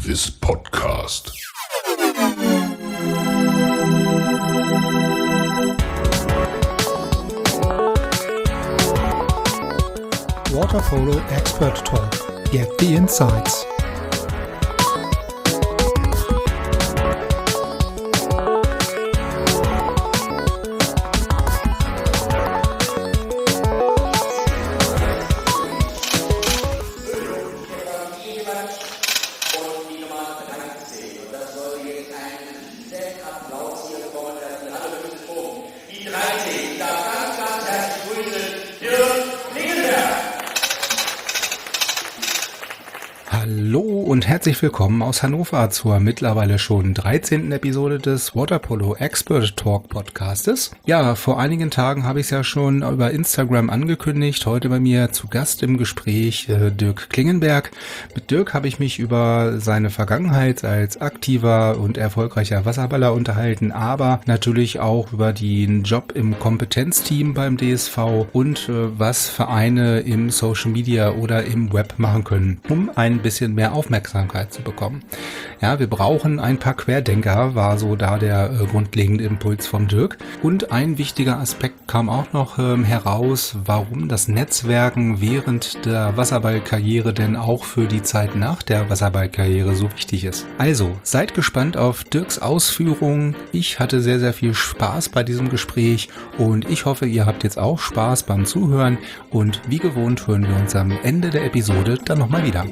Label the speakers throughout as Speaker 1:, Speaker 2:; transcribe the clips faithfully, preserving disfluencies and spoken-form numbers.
Speaker 1: this podcast.
Speaker 2: Water Polo Expert Talk. Get the insights. Hallo und herzlich willkommen aus Hannover zur mittlerweile schon dreizehnten Episode des Water Polo Expert Talk Podcastes. Ja, vor einigen Tagen habe ich es ja schon über Instagram angekündigt. Heute bei mir zu Gast im Gespräch äh, Dirk Klingenberg. Mit Dirk habe ich mich über seine Vergangenheit als aktiver und erfolgreicher Wasserballer unterhalten, aber natürlich auch über den Job im Kompetenzteam beim D S V und äh, was Vereine im Social Media oder im Web machen können, um ein bisschen mehr Aufmerksamkeit zu bekommen. Ja, wir brauchen ein paar Querdenker, war so da der äh, grundlegende Impuls vom Dirk. Und ein wichtiger Aspekt kam auch noch ähm, heraus, warum das Netzwerken während der Wasserballkarriere denn auch für die Zeit nach der Wasserballkarriere so wichtig ist. Also, seid gespannt auf Dirks Ausführungen. Ich hatte sehr, sehr viel Spaß bei diesem Gespräch und ich hoffe, ihr habt jetzt auch Spaß beim Zuhören und wie gewohnt hören wir uns am Ende der Episode dann nochmal wieder.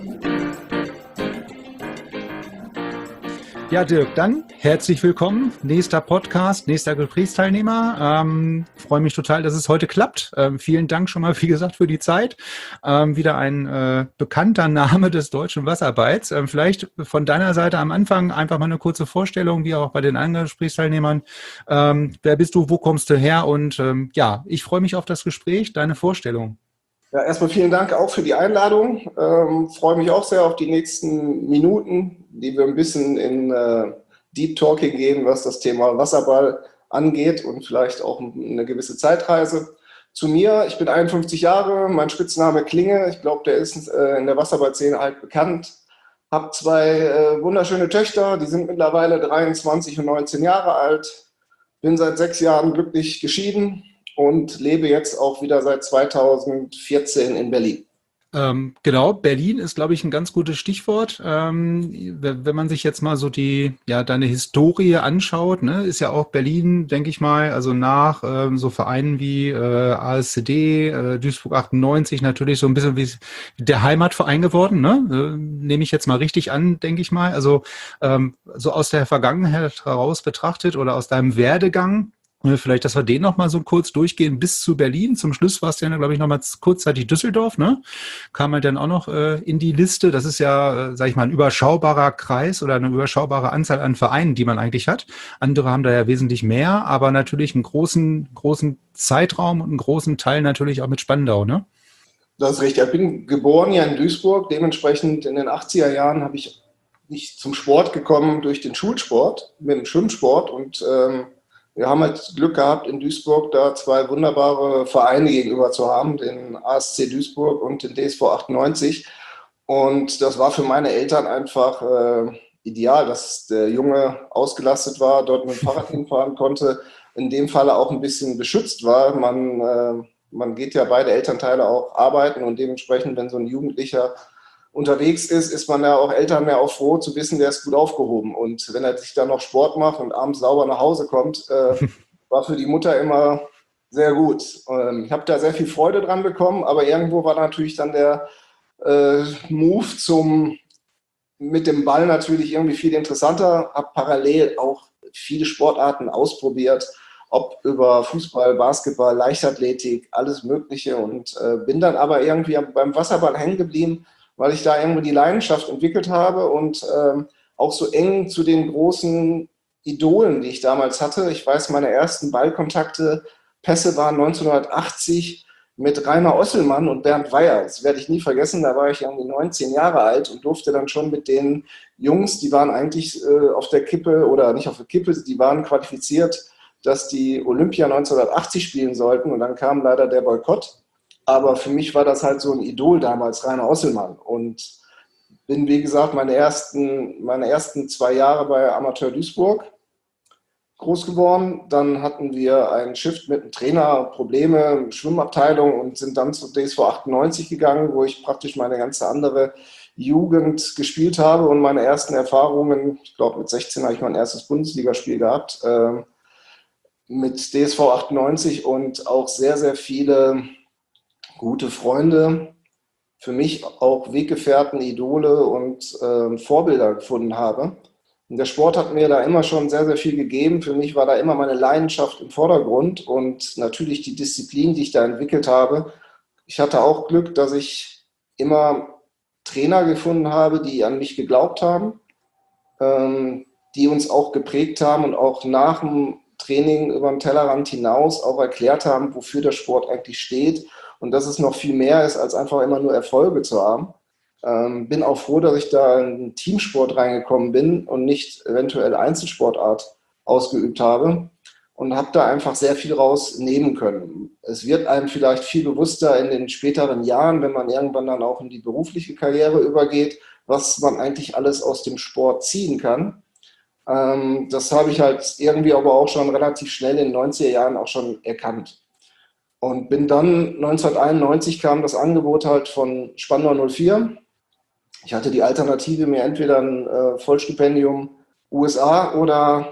Speaker 2: Ja, Dirk, dann herzlich willkommen. Nächster Podcast, nächster Gesprächsteilnehmer. Ähm, freue mich total, dass es heute klappt. Ähm, vielen Dank schon mal, wie gesagt, für die Zeit. Ähm, wieder ein äh, bekannter Name des deutschen Wasserballs. Ähm, vielleicht von deiner Seite am Anfang einfach mal eine kurze Vorstellung, wie auch bei den anderen Gesprächsteilnehmern. Ähm, wer bist du, wo kommst du her? Und ähm, ja, ich freue mich auf das Gespräch. Deine Vorstellung.
Speaker 3: Ja, erstmal vielen Dank auch für die Einladung. Ähm, freue mich auch sehr auf die nächsten Minuten, die wir ein bisschen in äh, Deep Talking gehen, was das Thema Wasserball angeht und vielleicht auch eine gewisse Zeitreise. Zu mir, ich bin einundfünfzig Jahre, mein Spitzname Klinge, ich glaube, der ist äh, in der Wasserballszene halt bekannt. Habe zwei äh, wunderschöne Töchter, die sind mittlerweile dreiundzwanzig und neunzehn Jahre alt. Bin seit sechs Jahren glücklich geschieden und lebe jetzt auch wieder seit zweitausendvierzehn in Berlin.
Speaker 2: Ähm, genau, Berlin ist, glaube ich, ein ganz gutes Stichwort. Ähm, wenn man sich jetzt mal so die, ja, deine Historie anschaut, ne, ist ja auch Berlin, denke ich mal, also nach ähm, so Vereinen wie äh, A S C D, äh, Duisburg achtundneunzig natürlich so ein bisschen wie der Heimatverein geworden, ne? Äh, nehme ich jetzt mal richtig an, denke ich mal. Also ähm, so aus der Vergangenheit heraus betrachtet oder aus deinem Werdegang. Vielleicht, dass wir den noch mal so kurz durchgehen bis zu Berlin. Zum Schluss war es ja, glaube ich, noch mal kurzzeitig Düsseldorf, ne? Kam halt dann auch noch äh, in die Liste. Das ist ja, äh, sage ich mal, ein überschaubarer Kreis oder eine überschaubare Anzahl an Vereinen, die man eigentlich hat. Andere haben da ja wesentlich mehr, aber natürlich einen großen, großen Zeitraum und einen großen Teil natürlich auch mit Spandau, ne?
Speaker 3: Das ist richtig. Ich bin geboren ja in Duisburg. Dementsprechend in den achtziger Jahren habe ich nicht zum Sport gekommen durch den Schulsport, mit dem Schwimmsport und ähm, wir haben halt Glück gehabt, in Duisburg da zwei wunderbare Vereine gegenüber zu haben, den A S C Duisburg und den D S V achtundneunzig. Und das war für meine Eltern einfach äh, ideal, dass der Junge ausgelastet war, dort mit dem Fahrrad hinfahren konnte, in dem Falle auch ein bisschen beschützt war. Man, äh, man geht ja beide Elternteile auch arbeiten und dementsprechend, wenn so ein Jugendlicher unterwegs ist, ist man ja auch Eltern ja auch froh zu wissen, der ist gut aufgehoben. Und wenn er sich dann noch Sport macht und abends sauber nach Hause kommt, äh, war für die Mutter immer sehr gut. Ähm, ich habe da sehr viel Freude dran bekommen, aber irgendwo war natürlich dann der äh, Move zum mit dem Ball natürlich irgendwie viel interessanter. Habe parallel auch viele Sportarten ausprobiert, ob über Fußball, Basketball, Leichtathletik, alles Mögliche und äh, bin dann aber irgendwie beim Wasserball hängen geblieben, weil ich da irgendwo die Leidenschaft entwickelt habe und ähm, auch so eng zu den großen Idolen, die ich damals hatte. Ich weiß, meine ersten Ballkontakte, Pässe waren neunzehnhundertachtzig mit Rainer Osselmann und Bernd Weyer. Das werde ich nie vergessen, da war ich irgendwie neunzehn Jahre alt und durfte dann schon mit den Jungs, die waren eigentlich äh, auf der Kippe oder nicht auf der Kippe, die waren qualifiziert, dass die Olympia neunzehnhundertachtzig spielen sollten und dann kam leider der Boykott. Aber für mich war das halt so ein Idol damals, Rainer Osselmann. Und bin, wie gesagt, meine ersten, meine ersten zwei Jahre bei Amateur Duisburg groß geworden. Dann hatten wir einen Shift mit dem Trainer, Probleme, Schwimmabteilung und sind dann zu D S V achtundneunzig gegangen, wo ich praktisch meine ganze andere Jugend gespielt habe und meine ersten Erfahrungen, ich glaube mit sechzehn habe ich mein erstes Bundesligaspiel gehabt, äh, mit D S V achtundneunzig und auch sehr, sehr viele gute Freunde, für mich auch Weggefährten, Idole und äh, Vorbilder gefunden habe. Und der Sport hat mir da immer schon sehr, sehr viel gegeben. Für mich war da immer meine Leidenschaft im Vordergrund und natürlich die Disziplin, die ich da entwickelt habe. Ich hatte auch Glück, dass ich immer Trainer gefunden habe, die an mich geglaubt haben, ähm, die uns auch geprägt haben und auch nach dem Training über den Tellerrand hinaus auch erklärt haben, wofür der Sport eigentlich steht und dass es noch viel mehr ist, als einfach immer nur Erfolge zu haben. Ähm, bin auch froh, dass ich da in den Teamsport reingekommen bin und nicht eventuell Einzelsportart ausgeübt habe und habe da einfach sehr viel rausnehmen können. Es wird einem vielleicht viel bewusster in den späteren Jahren, wenn man irgendwann dann auch in die berufliche Karriere übergeht, was man eigentlich alles aus dem Sport ziehen kann. Ähm, das habe ich halt irgendwie aber auch schon relativ schnell in den neunziger Jahren auch schon erkannt. Und bin dann neunzehnhunderteinundneunzig kam das Angebot halt von Spandau null vier. Ich hatte die Alternative, mir entweder ein äh, Vollstipendium U S A oder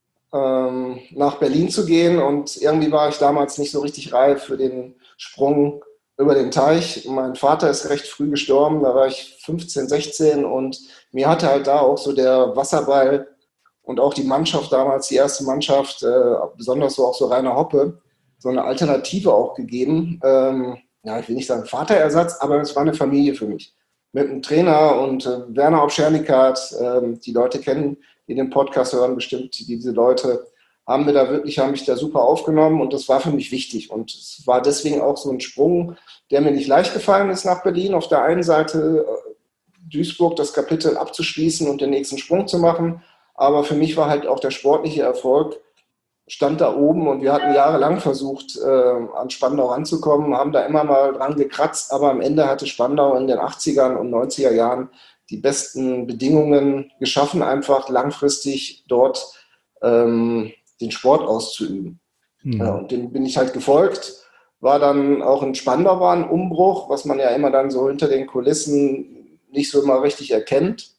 Speaker 3: ähm, nach Berlin zu gehen. Und irgendwie war ich damals nicht so richtig reif für den Sprung über den Teich. Mein Vater ist recht früh gestorben, da war ich fünfzehn, sechzehn und mir hatte halt da auch so der Wasserball und auch die Mannschaft damals, die erste Mannschaft, äh, besonders so auch so Rainer Hoppe, so eine Alternative auch gegeben. Ähm, ja, ich will nicht sagen Vaterersatz, aber es war eine Familie für mich. Mit einem Trainer und äh, Werner Obschernikat, äh, die Leute kennen, die den Podcast hören, bestimmt diese Leute, haben mir da wirklich, haben mich da super aufgenommen und das war für mich wichtig. Und es war deswegen auch so ein Sprung, der mir nicht leicht gefallen ist nach Berlin. Auf der einen Seite äh, Duisburg das Kapitel abzuschließen und den nächsten Sprung zu machen. Aber für mich war halt auch der sportliche Erfolg, stand da oben und wir hatten jahrelang versucht, äh, an Spandau ranzukommen, haben da immer mal dran gekratzt, aber am Ende hatte Spandau in den achtzigern und neunziger Jahren die besten Bedingungen geschaffen, einfach langfristig dort ähm, den Sport auszuüben. Mhm. Ja, und dem bin ich halt gefolgt, war dann auch in Spandau war ein Umbruch, was man ja immer dann so hinter den Kulissen nicht so immer richtig erkennt.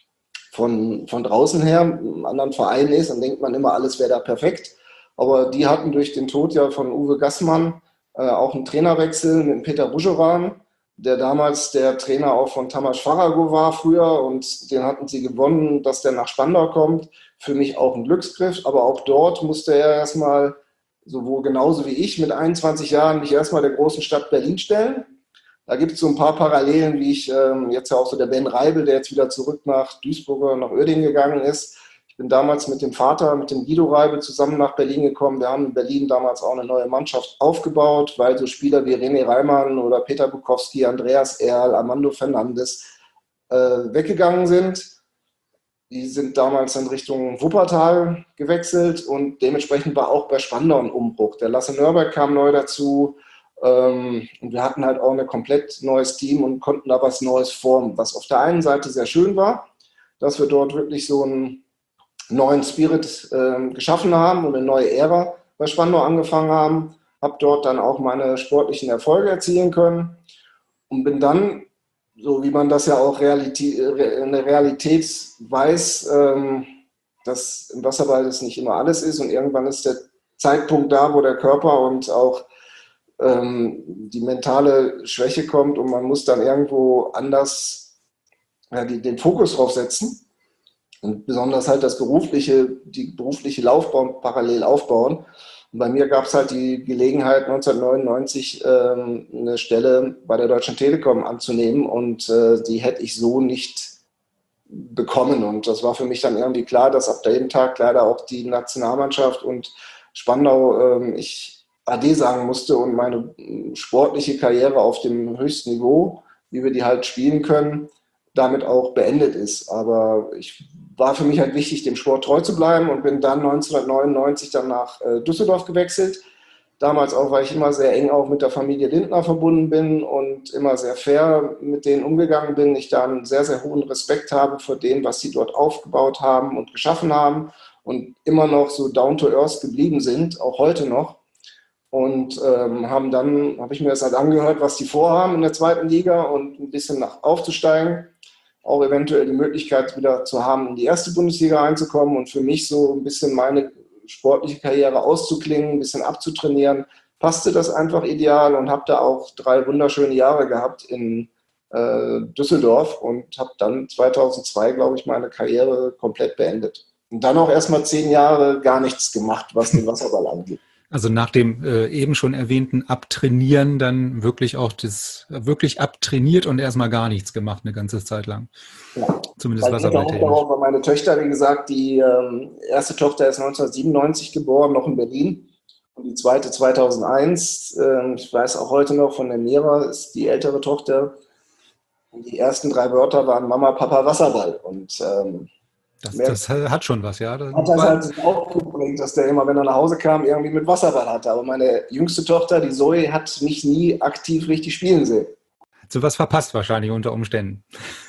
Speaker 3: Von, von draußen her, einem anderen Verein ist, dann denkt man immer, alles wäre da perfekt. Aber die hatten durch den Tod ja von Uwe Gassmann äh, auch einen Trainerwechsel mit Peter Buscheran, der damals der Trainer auch von Tamas Farago war früher und den hatten sie gewonnen, dass der nach Spandau kommt. Für mich auch ein Glücksgriff, aber auch dort musste er erstmal, sowohl genauso wie ich mit einundzwanzig Jahren, mich erstmal der großen Stadt Berlin stellen. Da gibt es so ein paar Parallelen, wie ich ähm, jetzt ja auch so der Ben Reibel, der jetzt wieder zurück nach Duisburg oder nach Uerdingen gegangen ist. Ich bin damals mit dem Vater, mit dem Guido Reibel zusammen nach Berlin gekommen. Wir haben in Berlin damals auch eine neue Mannschaft aufgebaut, weil so Spieler wie René Reimann oder Peter Bukowski, Andreas Erl, Armando Fernandes äh, weggegangen sind. Die sind damals in Richtung Wuppertal gewechselt und dementsprechend war auch bei Spandau ein Umbruch. Der Lasse Nürnberg kam neu dazu. Und wir hatten halt auch ein komplett neues Team und konnten da was Neues formen, was auf der einen Seite sehr schön war, dass wir dort wirklich so einen neuen Spirit äh, geschaffen haben und eine neue Ära bei Spandau angefangen haben, habe dort dann auch meine sportlichen Erfolge erzielen können und bin dann, so wie man das ja auch Realität, in der Realität weiß, ähm, dass im Wasserball das nicht immer alles ist und irgendwann ist der Zeitpunkt da, wo der Körper und auch die mentale Schwäche kommt und man muss dann irgendwo anders ja, die, den Fokus drauf setzen und besonders halt das berufliche, die berufliche Laufbahn parallel aufbauen. Und bei mir gab es halt die Gelegenheit, neunzehnhundertneunundneunzig ähm, eine Stelle bei der Deutschen Telekom anzunehmen und äh, die hätte ich so nicht bekommen. Und das war für mich dann irgendwie klar, dass ab dem Tag leider auch die Nationalmannschaft und Spandau ähm, ich Ade sagen musste und meine sportliche Karriere auf dem höchsten Niveau, wie wir die halt spielen können, damit auch beendet ist. Aber ich war für mich halt wichtig, dem Sport treu zu bleiben und bin dann neunzehnhundertneunundneunzig dann nach äh, Düsseldorf gewechselt. Damals auch, weil ich immer sehr eng auch mit der Familie Lindner verbunden bin und immer sehr fair mit denen umgegangen bin. Ich da einen sehr, sehr hohen Respekt habe vor dem, was sie dort aufgebaut haben und geschaffen haben und immer noch so down to earth geblieben sind, auch heute noch. Und ähm, haben dann, habe ich mir das halt angehört, was die vorhaben in der zweiten Liga und ein bisschen nach aufzusteigen. Auch eventuell die Möglichkeit wieder zu haben, in die erste Bundesliga reinzukommen und für mich so ein bisschen meine sportliche Karriere auszuklingen, ein bisschen abzutrainieren, passte das einfach ideal und habe da auch drei wunderschöne Jahre gehabt in äh, Düsseldorf und habe dann zweitausendzwei, glaube ich, meine Karriere komplett beendet. Und dann auch erstmal zehn Jahre gar nichts gemacht, was den Wasserball angeht.
Speaker 2: Also nach dem äh, eben schon erwähnten Abtrainieren dann wirklich auch das, wirklich abtrainiert und erstmal gar nichts gemacht eine ganze Zeit lang.
Speaker 3: Ja.
Speaker 2: Zumindest wasserballtechnisch.
Speaker 3: Weil meine Töchter, wie gesagt, die ähm, erste Tochter ist neunzehnhundertsiebenundneunzig geboren, noch in Berlin. Und die zweite zweitausendeins. Äh, ich weiß auch heute noch von der Mira, ist die ältere Tochter. Und die ersten drei Wörter waren Mama, Papa, Wasserball. Und ähm,
Speaker 2: Das, das hat schon was, ja. Das
Speaker 3: hat das halt auch geprägt, dass der immer, wenn er nach Hause kam, irgendwie mit Wasserball hatte. Aber meine jüngste Tochter, die Zoe, hat mich nie aktiv richtig spielen sehen.
Speaker 2: Hat so was verpasst wahrscheinlich unter Umständen.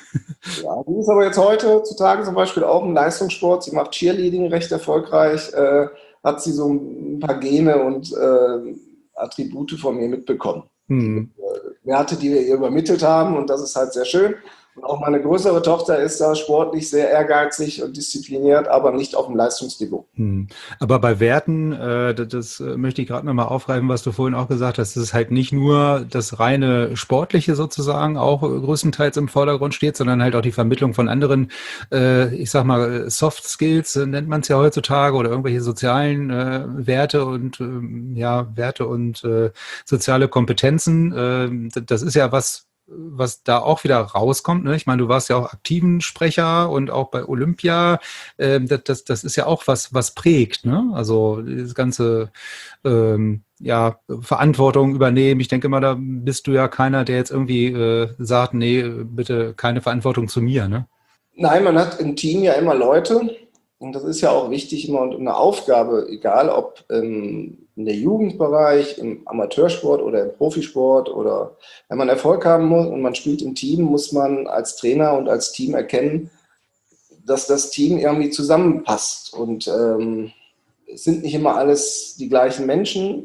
Speaker 3: Ja, die ist aber jetzt heutzutage zum Beispiel auch im Leistungssport. Sie macht Cheerleading recht erfolgreich. Äh, hat sie so ein paar Gene und äh, Attribute von mir mitbekommen. Hm. Die, äh, Werte, die wir ihr übermittelt haben. Und das ist halt sehr schön. Und auch meine größere Tochter ist da sportlich sehr ehrgeizig und diszipliniert, aber nicht auf dem Leistungsniveau.
Speaker 2: Hm. Aber bei Werten, äh, das, das möchte ich gerade nochmal aufgreifen, was du vorhin auch gesagt hast, dass es halt nicht nur das reine Sportliche sozusagen auch größtenteils im Vordergrund steht, sondern halt auch die Vermittlung von anderen, äh, ich sag mal, Soft Skills, äh, nennt man es ja heutzutage, oder irgendwelche sozialen äh, Werte und äh, ja, Werte und äh, soziale Kompetenzen. Äh, das ist ja was, was da auch wieder rauskommt. Ne? Ich meine, du warst ja auch aktiven Sprecher und auch bei Olympia. Ähm, das, das, das ist ja auch was, was prägt. Ne? Also das ganze ähm, ja, Verantwortung übernehmen. Ich denke mal, da bist du ja keiner, der jetzt irgendwie äh, sagt, nee, bitte keine Verantwortung zu mir. Ne?
Speaker 3: Nein, man hat im Team ja immer Leute. Und das ist ja auch wichtig immer und eine Aufgabe, egal ob ähm, in der Jugendbereich, im Amateursport oder im Profisport oder wenn man Erfolg haben muss und man spielt im Team, muss man als Trainer und als Team erkennen, dass das Team irgendwie zusammenpasst. Und ähm, es sind nicht immer alles die gleichen Menschen.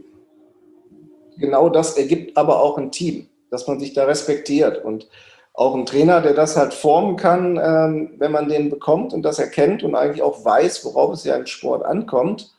Speaker 3: Genau das ergibt aber auch ein Team, dass man sich da respektiert. Und auch ein Trainer, der das halt formen kann, ähm, wenn man den bekommt und das erkennt und eigentlich auch weiß, worauf es ja im Sport ankommt,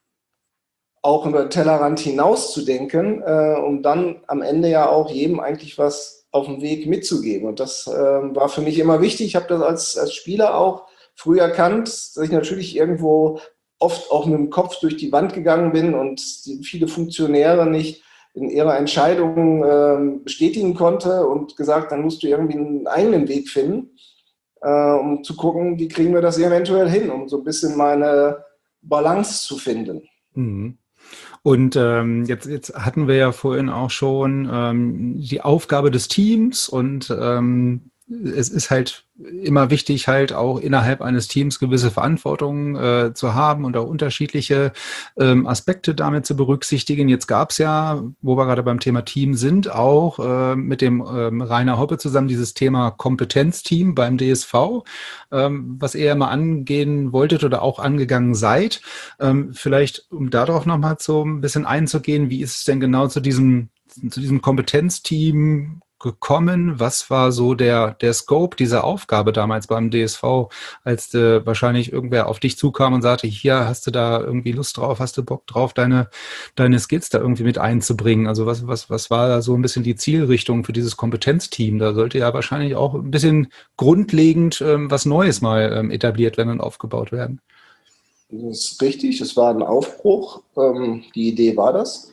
Speaker 3: auch über den Tellerrand hinaus zu denken, äh, um dann am Ende ja auch jedem eigentlich was auf dem Weg mitzugeben. Und das äh, war für mich immer wichtig. Ich habe das als, als Spieler auch früh erkannt, dass ich natürlich irgendwo oft auch mit dem Kopf durch die Wand gegangen bin und die viele Funktionäre nicht in ihrer Entscheidung äh, bestätigen konnte und gesagt, dann musst du irgendwie einen eigenen Weg finden, äh, um zu gucken, wie kriegen wir das eventuell hin, um so ein bisschen meine Balance zu finden.
Speaker 2: Mhm. Und ähm, jetzt, jetzt hatten wir ja vorhin auch schon ähm, die Aufgabe des Teams und ähm, es ist halt immer wichtig, halt auch innerhalb eines Teams gewisse Verantwortung äh, zu haben und auch unterschiedliche ähm, Aspekte damit zu berücksichtigen. Jetzt gab es ja, wo wir gerade beim Thema Team sind, auch äh, mit dem ähm, Rainer Hoppe zusammen dieses Thema Kompetenzteam beim D S V, ähm, was ihr mal angehen wolltet oder auch angegangen seid. Ähm, vielleicht, um darauf nochmal so ein bisschen einzugehen, wie ist es denn genau zu diesem, zu diesem Kompetenzteam gekommen? Was war so der, der Scope dieser Aufgabe damals beim D S V, als äh, wahrscheinlich irgendwer auf dich zukam und sagte, hier hast du da irgendwie Lust drauf, hast du Bock drauf, deine, deine Skills da irgendwie mit einzubringen? Also was, was, was war da so ein bisschen die Zielrichtung für dieses Kompetenzteam? Da sollte ja wahrscheinlich auch ein bisschen grundlegend ähm, was Neues mal ähm, etabliert werden und aufgebaut werden.
Speaker 3: Das ist richtig, es war ein Aufbruch. Ähm, die Idee war das.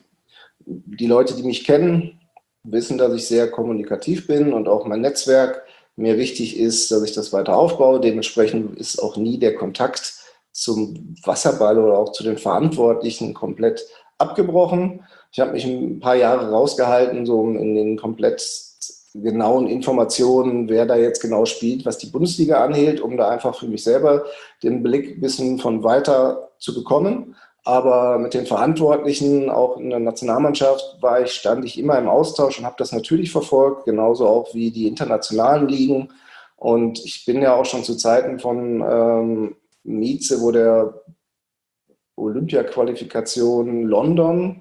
Speaker 3: Die Leute, die mich kennen, wissen, dass ich sehr kommunikativ bin und auch mein Netzwerk mir wichtig ist, dass ich das weiter aufbaue. Dementsprechend ist auch nie der Kontakt zum Wasserball oder auch zu den Verantwortlichen komplett abgebrochen. Ich habe mich ein paar Jahre rausgehalten, so in den komplett genauen Informationen, wer da jetzt genau spielt, was die Bundesliga anhielt, um da einfach für mich selber den Blick ein bisschen von weiter zu bekommen. Aber mit den Verantwortlichen, auch in der Nationalmannschaft, war ich, stand ich immer im Austausch und habe das natürlich verfolgt, genauso auch wie die internationalen Ligen. Und ich bin ja auch schon zu Zeiten von ähm, Mieze, wo der Olympia-Qualifikation London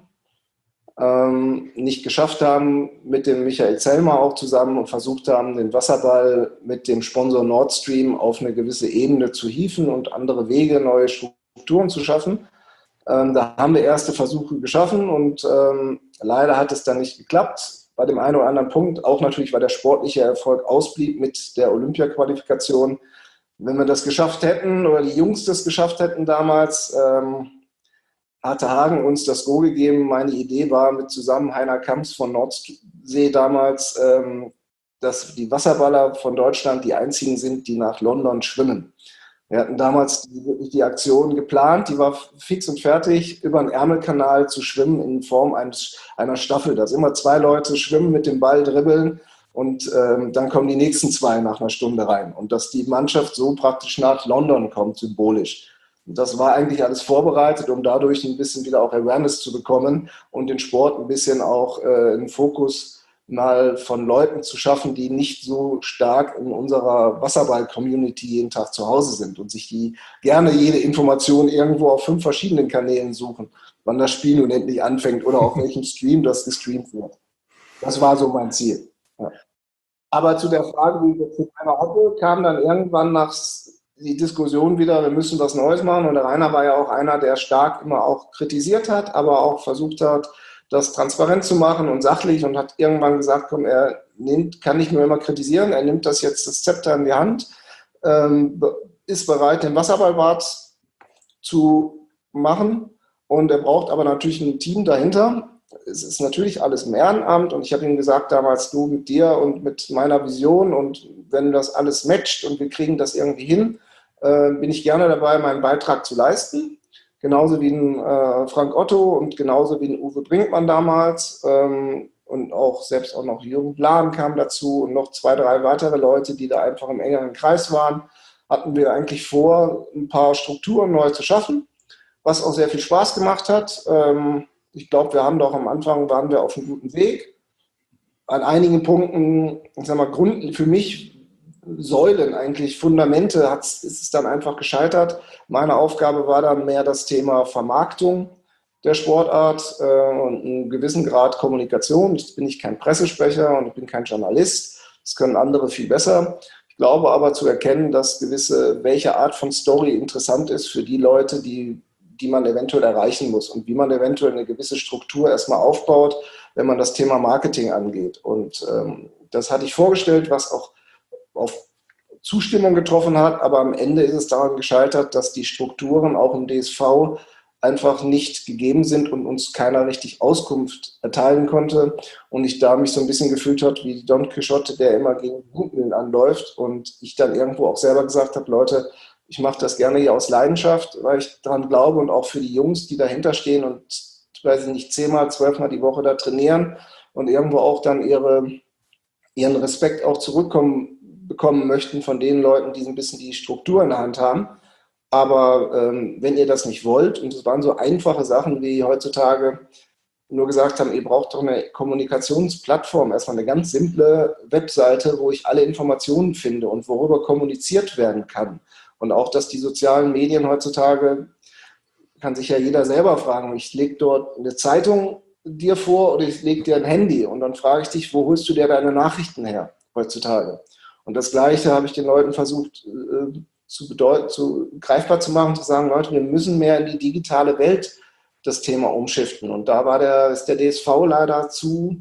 Speaker 3: ähm, nicht geschafft haben, mit dem Michael Zellmer auch zusammen und versucht haben, den Wasserball mit dem Sponsor Nord Stream auf eine gewisse Ebene zu hieven und andere Wege, neue Strukturen zu schaffen. Ähm, da haben wir erste Versuche geschaffen und ähm, leider hat es dann nicht geklappt. Bei dem einen oder anderen Punkt, auch natürlich, weil der sportliche Erfolg ausblieb mit der Olympia-Qualifikation. Wenn wir das geschafft hätten oder die Jungs das geschafft hätten damals, ähm, hatte Hagen uns das Go gegeben. Meine Idee war mit zusammen Heiner Kamps von Nordsee damals, ähm, dass die Wasserballer von Deutschland die einzigen sind, die nach London schwimmen. Wir hatten damals die, die Aktion geplant, die war fix und fertig, über den Ärmelkanal zu schwimmen in Form eines, einer Staffel, dass immer zwei Leute schwimmen, mit dem Ball dribbeln und ähm, dann kommen die nächsten zwei nach einer Stunde rein. Und dass die Mannschaft so praktisch nach London kommt, symbolisch. Und das war eigentlich alles vorbereitet, um dadurch ein bisschen wieder auch Awareness zu bekommen und den Sport ein bisschen auch äh, in Fokus mal von Leuten zu schaffen, die nicht so stark in unserer Wasserball-Community jeden Tag zu Hause sind und sich die gerne jede Information irgendwo auf fünf verschiedenen Kanälen suchen, wann das Spiel nun endlich anfängt oder auf welchem Stream das gestreamt wird. Das war so mein Ziel. Ja. Aber zu der Frage, wie ich jetzt mit Rainer hatte, kam dann irgendwann nach die Diskussion wieder, wir müssen was Neues machen. Und der Rainer war ja auch einer, der stark immer auch kritisiert hat, aber auch versucht hat, das transparent zu machen und sachlich und hat irgendwann gesagt, komm, er nimmt, kann nicht nur immer kritisieren, er nimmt das jetzt das Zepter in die Hand, ähm, ist bereit, den Wasserballbad zu machen und er braucht aber natürlich ein Team dahinter. Es ist natürlich alles im Ehrenamt und ich habe ihm gesagt damals, du mit dir und mit meiner Vision und wenn das alles matcht und wir kriegen das irgendwie hin, äh, bin ich gerne dabei, meinen Beitrag zu leisten. Genauso wie ein äh, Frank Otto und genauso wie ein Uwe Brinkmann damals ähm, und auch selbst auch noch Jürgen Blan kam dazu und noch zwei, drei weitere Leute, die da einfach im engeren Kreis waren, hatten wir eigentlich vor, ein paar Strukturen neu zu schaffen, was auch sehr viel Spaß gemacht hat. Ähm, ich glaube, wir haben doch am Anfang, waren wir auf einem guten Weg. An einigen Punkten, ich sag mal, Grund für mich Säulen, eigentlich Fundamente, ist es dann einfach gescheitert. Meine Aufgabe war dann mehr das Thema Vermarktung der Sportart äh, und einen gewissen Grad Kommunikation. Jetzt bin ich kein Pressesprecher und ich bin kein Journalist. Das können andere viel besser. Ich glaube aber zu erkennen, dass gewisse, welche Art von Story interessant ist für die Leute, die, die man eventuell erreichen muss und wie man eventuell eine gewisse Struktur erstmal aufbaut, wenn man das Thema Marketing angeht. Und ähm, das hatte ich vorgestellt, was auch auf Zustimmung getroffen hat, aber am Ende ist es daran gescheitert, dass die Strukturen auch im D S V einfach nicht gegeben sind und uns keiner richtig Auskunft erteilen konnte und ich da mich so ein bisschen gefühlt habe wie Don Quixote, der immer gegen Windmühlen anläuft und ich dann irgendwo auch selber gesagt habe, Leute, ich mache das gerne hier aus Leidenschaft, weil ich daran glaube und auch für die Jungs, die dahinter stehen und, weiß ich nicht, zehnmal, zwölfmal die Woche da trainieren und irgendwo auch dann ihre, ihren Respekt auch zurückkommen bekommen möchten von den Leuten, die ein bisschen die Struktur in der Hand haben. Aber ähm, wenn ihr das nicht wollt, und es waren so einfache Sachen wie heutzutage nur gesagt haben, ihr braucht doch eine Kommunikationsplattform, erstmal eine ganz simple Webseite, wo ich alle Informationen finde und worüber kommuniziert werden kann. Und auch, dass die sozialen Medien heutzutage, kann sich ja jeder selber fragen, ich lege dort eine Zeitung dir vor oder ich lege dir ein Handy und dann frage ich dich, wo holst du dir deine Nachrichten her heutzutage? Und das Gleiche habe ich den Leuten versucht äh, zu, bedeut- zu greifbar zu machen, zu sagen, Leute, wir müssen mehr in die digitale Welt das Thema umschiften. Und da war der, ist der D S V leider zu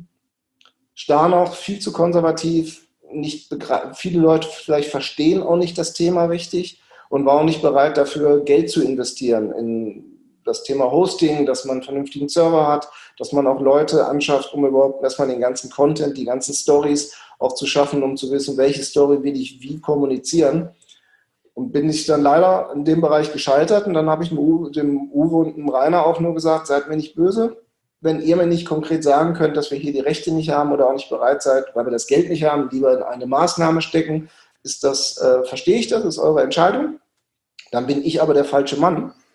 Speaker 3: starr noch, viel zu konservativ. Nicht begre- viele Leute vielleicht verstehen auch nicht das Thema richtig und waren auch nicht bereit dafür, Geld zu investieren in das Thema Hosting, dass man einen vernünftigen Server hat, dass man auch Leute anschafft, um überhaupt erstmal den ganzen Content, die ganzen Stories auch zu schaffen, um zu wissen, welche Story will ich wie kommunizieren. Und bin ich dann leider in dem Bereich gescheitert. Und dann habe ich dem Uwe, dem Uwe und dem Rainer auch nur gesagt, seid mir nicht böse, wenn ihr mir nicht konkret sagen könnt, dass wir hier die Rechte nicht haben oder auch nicht bereit seid, weil wir das Geld nicht haben, lieber in eine Maßnahme stecken, ist das, äh, verstehe ich das, ist eure Entscheidung. Dann bin ich aber der falsche Mann.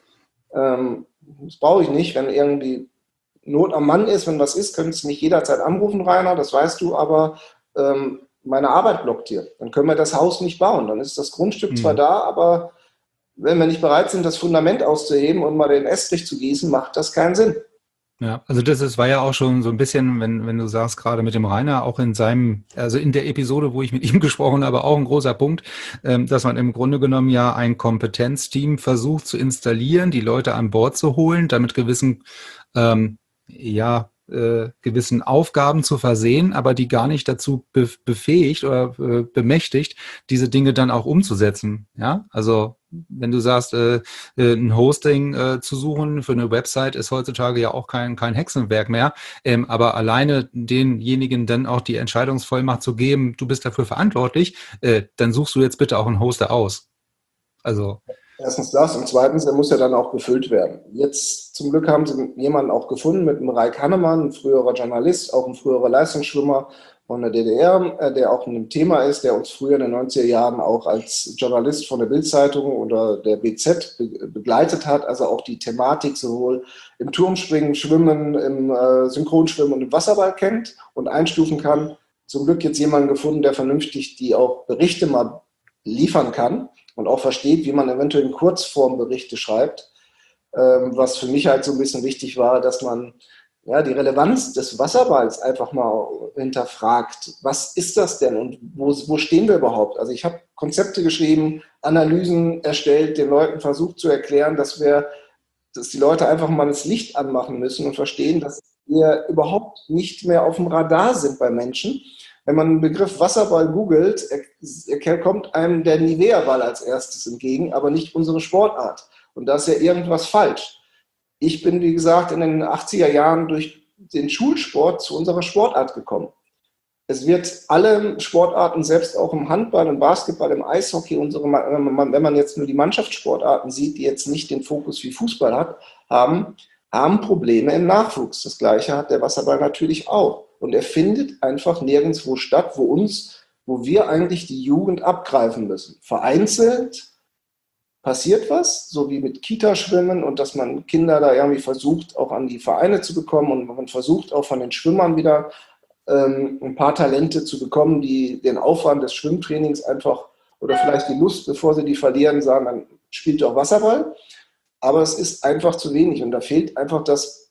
Speaker 3: Ähm, das brauche ich nicht, wenn irgendwie Not am Mann ist, wenn was ist, könntest du mich jederzeit anrufen, Rainer, das weißt du, aber ähm, meine Arbeit blockiert. Dann können wir das Haus nicht bauen. Dann ist das Grundstück zwar
Speaker 2: Mhm.
Speaker 3: da, aber wenn wir nicht bereit sind, das Fundament auszuheben und mal den Estrich zu gießen, macht das keinen Sinn.
Speaker 2: Ja, also das ist, war ja auch schon so ein bisschen, wenn, wenn du sagst, gerade mit dem Rainer, auch in seinem, also in der Episode, wo ich mit ihm gesprochen habe, auch ein großer Punkt, ähm, dass man im Grunde genommen ja ein Kompetenzteam versucht zu installieren, die Leute an Bord zu holen, damit gewissen, ähm, ja, äh, gewissen Aufgaben zu versehen, aber die gar nicht dazu be befähigt oder äh, bemächtigt, diese Dinge dann auch umzusetzen. Ja, also wenn du sagst, äh, äh, ein Hosting äh, zu suchen für eine Website ist heutzutage ja auch kein, kein Hexenwerk mehr. Ähm, aber alleine denjenigen dann auch die Entscheidungsvollmacht zu geben, du bist dafür verantwortlich, äh, dann suchst du jetzt bitte auch einen Hoster aus. Also,
Speaker 3: Erstens das und zweitens, er muss ja dann auch befüllt werden. Jetzt zum Glück haben sie jemanden auch gefunden mit dem Raik Hannemann, ein früherer Journalist, auch ein früherer Leistungsschwimmer von der D D R, äh, der auch in dem Thema ist, der uns früher in den neunziger Jahren auch als Journalist von der Bild-Zeitung oder der B Z be begleitet hat, also auch die Thematik sowohl im Turmspringen, Schwimmen, im äh, Synchronschwimmen und im Wasserball kennt und einstufen kann. Zum Glück jetzt jemanden gefunden, der vernünftig die auch Berichte mal liefern kann und auch versteht, wie man eventuell in Kurzform Berichte schreibt. Ähm, was für mich halt so ein bisschen wichtig war, dass man ja die Relevanz des Wasserballs einfach mal hinterfragt. Was ist das denn und wo, wo stehen wir überhaupt? Also ich habe Konzepte geschrieben, Analysen erstellt, den Leuten versucht zu erklären, dass wir, dass die Leute einfach mal das Licht anmachen müssen und verstehen, dass wir überhaupt nicht mehr auf dem Radar sind bei Menschen. Wenn man den Begriff Wasserball googelt, er, er kommt einem der Nivea-Ball als erstes entgegen, aber nicht unsere Sportart. Und da ist ja irgendwas falsch. Ich bin, wie gesagt, in den achtziger Jahren durch den Schulsport zu unserer Sportart gekommen. Es wird alle Sportarten, selbst auch im Handball, im Basketball, im Eishockey, unsere, wenn man jetzt nur die Mannschaftssportarten sieht, die jetzt nicht den Fokus wie Fußball hat, haben, haben Probleme im Nachwuchs. Das Gleiche hat der Wasserball natürlich auch. Und er findet einfach nirgendwo statt, wo uns, wo wir eigentlich die Jugend abgreifen müssen. Vereinzelt passiert was, so wie mit Kita-Schwimmen und dass man Kinder da irgendwie versucht, auch an die Vereine zu bekommen und man versucht auch von den Schwimmern wieder ähm, ein paar Talente zu bekommen, die den Aufwand des Schwimmtrainings einfach oder vielleicht die Lust, bevor sie die verlieren, sagen, dann spielt doch Wasserball. Aber es ist einfach zu wenig und da fehlt einfach das,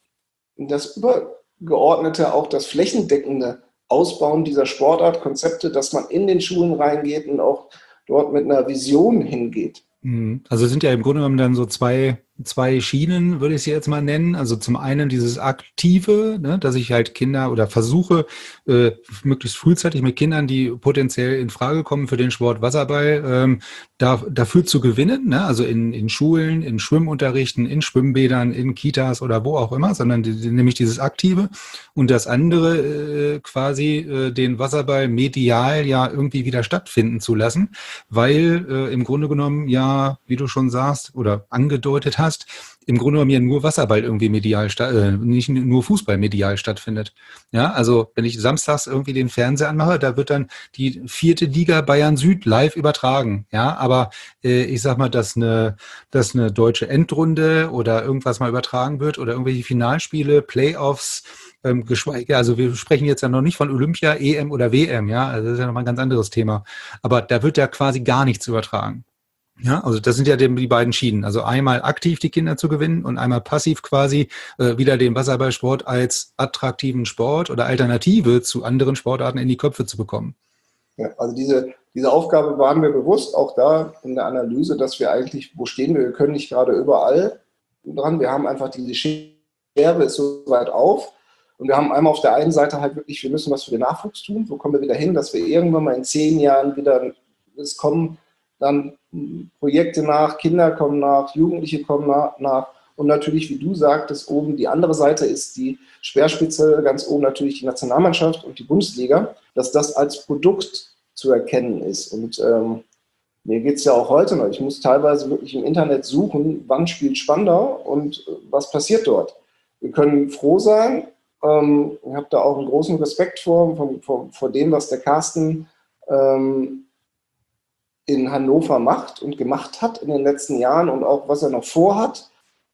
Speaker 3: das übergeordnete, auch das flächendeckende Ausbauen dieser Sportart, Konzepte, dass man in den Schulen reingeht und auch dort mit einer Vision hingeht.
Speaker 2: also es sind ja im Grunde genommen dann so zwei, zwei Schienen, würde ich sie jetzt mal nennen. Also zum einen dieses Aktive, ne, dass ich halt Kinder oder versuche, äh, möglichst frühzeitig mit Kindern, die potenziell in Frage kommen für den Sport Wasserball, ähm, da, dafür zu gewinnen, ne? Also in, in Schulen, in Schwimmunterrichten, in Schwimmbädern, in Kitas oder wo auch immer, sondern die, die, nämlich dieses Aktive. Und das andere äh, quasi äh, den Wasserball medial ja irgendwie wieder stattfinden zu lassen, weil äh, im Grunde genommen ja, wie du schon sagst oder angedeutet hast, im Grunde genommen ja nur Wasserball irgendwie medial, äh, nicht nur Fußball medial stattfindet. Ja, also wenn ich samstags irgendwie den Fernseher anmache, da wird dann die vierte Liga Bayern Süd live übertragen. Ja, aber äh, ich sag mal, dass eine, dass eine deutsche Endrunde oder irgendwas mal übertragen wird oder irgendwelche Finalspiele, Playoffs, ähm, geschweige, also wir sprechen jetzt ja noch nicht von Olympia, E M oder W M, ja, also das ist ja nochmal ein ganz anderes Thema. Aber da wird ja quasi gar nichts übertragen. Ja, also das sind ja die, die beiden Schienen. Also einmal aktiv die Kinder zu gewinnen und einmal passiv quasi äh, wieder den Wasserballsport als attraktiven Sport oder Alternative zu anderen Sportarten in die Köpfe zu bekommen.
Speaker 3: Ja, also diese, diese Aufgabe waren wir bewusst, auch da in der Analyse, dass wir eigentlich, wo stehen wir, wir können nicht gerade überall dran, wir haben einfach diese Schere ist so weit auf und wir haben einmal auf der einen Seite halt wirklich, wir müssen was für den Nachwuchs tun, wo kommen wir wieder hin, dass wir irgendwann mal in zehn Jahren wieder, es kommen dann Projekte nach, Kinder kommen nach, Jugendliche kommen nach, nach und natürlich, wie du sagtest, oben die andere Seite ist die Speerspitze, ganz oben natürlich die Nationalmannschaft und die Bundesliga, dass das als Produkt zu erkennen ist. Und ähm, mir geht es ja auch heute noch. Ich muss teilweise wirklich im Internet suchen, wann spielt Spandau und äh, was passiert dort. Wir können froh sein. Ähm, ich habe da auch einen großen Respekt vor, vor, vor, vor dem, was der Carsten ähm, in Hannover macht und gemacht hat in den letzten Jahren und auch was er noch vorhat.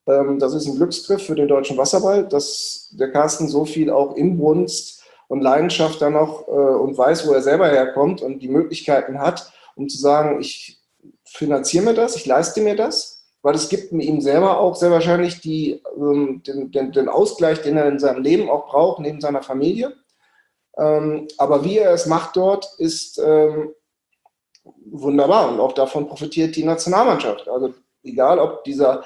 Speaker 3: Das ist ein Glücksgriff für den deutschen Wasserball, dass der Carsten so viel auch Inbrunst und Leidenschaft dann noch und weiß, wo er selber herkommt und die Möglichkeiten hat, um zu sagen, ich finanziere mir das, ich leiste mir das, weil es gibt ihm selber auch sehr wahrscheinlich die, den, den, den Ausgleich, den er in seinem Leben auch braucht, neben seiner Familie. Aber wie er es macht dort, ist wunderbar und auch davon profitiert die Nationalmannschaft. Also egal, ob dieser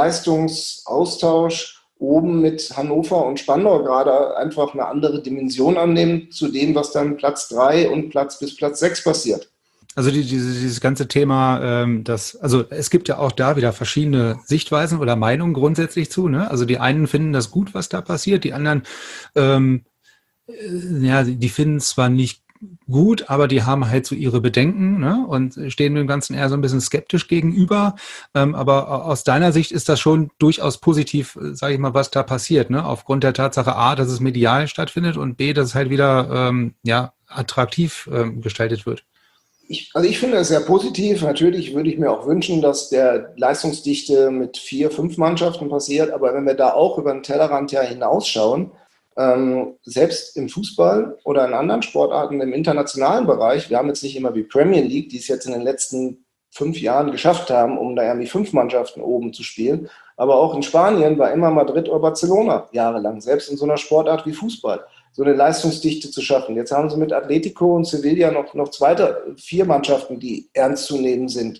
Speaker 3: Leistungsaustausch oben mit Hannover und Spandau gerade einfach eine andere Dimension annimmt zu dem, was dann Platz drei und Platz bis Platz sechs passiert.
Speaker 2: Also die, diese, dieses ganze Thema, ähm, das, also es gibt ja auch da wieder verschiedene Sichtweisen oder Meinungen grundsätzlich zu, ne? Also die einen finden das gut, was da passiert, die anderen, ähm, äh, ja, die finden es zwar nicht gut, aber die haben halt so ihre Bedenken, ne? Und stehen dem Ganzen eher so ein bisschen skeptisch gegenüber. Ähm, aber aus deiner Sicht ist das schon durchaus positiv, sage ich mal, was da passiert, ne? Aufgrund der Tatsache A, dass es medial stattfindet und B, dass es halt wieder ähm, ja attraktiv ähm, gestaltet wird.
Speaker 3: Ich, also ich finde es sehr positiv. Natürlich würde ich mir auch wünschen, dass der Leistungsdichte mit vier, fünf Mannschaften passiert. Aber wenn wir da auch über den Tellerrand ja hinausschauen, ähm, selbst im Fußball oder in anderen Sportarten im internationalen Bereich, wir haben jetzt nicht immer wie Premier League, die es jetzt in den letzten fünf Jahren geschafft haben, um da irgendwie fünf Mannschaften oben zu spielen. Aber auch in Spanien war immer Madrid oder Barcelona jahrelang, selbst in so einer Sportart wie Fußball, so eine Leistungsdichte zu schaffen. Jetzt haben sie mit Atletico und Sevilla noch, noch zweite, vier Mannschaften, die ernst zu nehmen sind.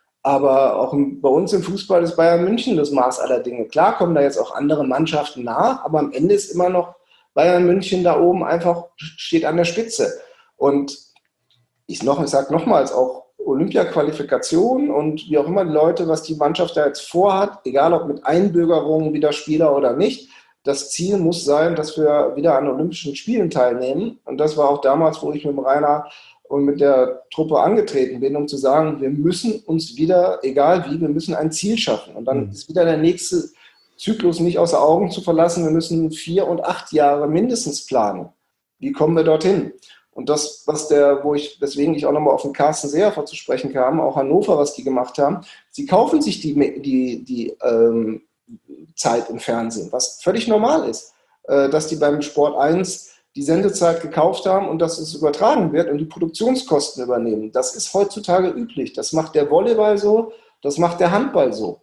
Speaker 3: Aber auch bei uns im Fußball ist Bayern München das Maß aller Dinge. Klar kommen da jetzt auch andere Mannschaften nach, aber am Ende ist immer noch Bayern München da oben einfach, steht an der Spitze. Und ich, noch, ich sage nochmals, auch Olympia-Qualifikation und wie auch immer die Leute, was die Mannschaft da jetzt vorhat, egal ob mit Einbürgerungen wieder Spieler oder nicht, das Ziel muss sein, dass wir wieder an Olympischen Spielen teilnehmen. Und das war auch damals, wo ich mit dem Rainer und mit der Truppe angetreten bin, um zu sagen, wir müssen uns wieder, egal wie, wir müssen ein Ziel schaffen. Und dann mhm. ist wieder der nächste Zyklus nicht außer Augen zu verlassen. Wir müssen vier und acht Jahre mindestens planen. Wie kommen wir dorthin? Und das, was der, wo ich, deswegen ich auch nochmal auf den Carsten Seehofer zu sprechen kam, auch Hannover, was die gemacht haben, sie kaufen sich die, die, die ähm, Zeit im Fernsehen, was völlig normal ist, äh, dass die beim Sport eins die Sendezeit gekauft haben und dass es übertragen wird und die Produktionskosten übernehmen. Das ist heutzutage üblich. Das macht der Volleyball so, das macht der Handball so.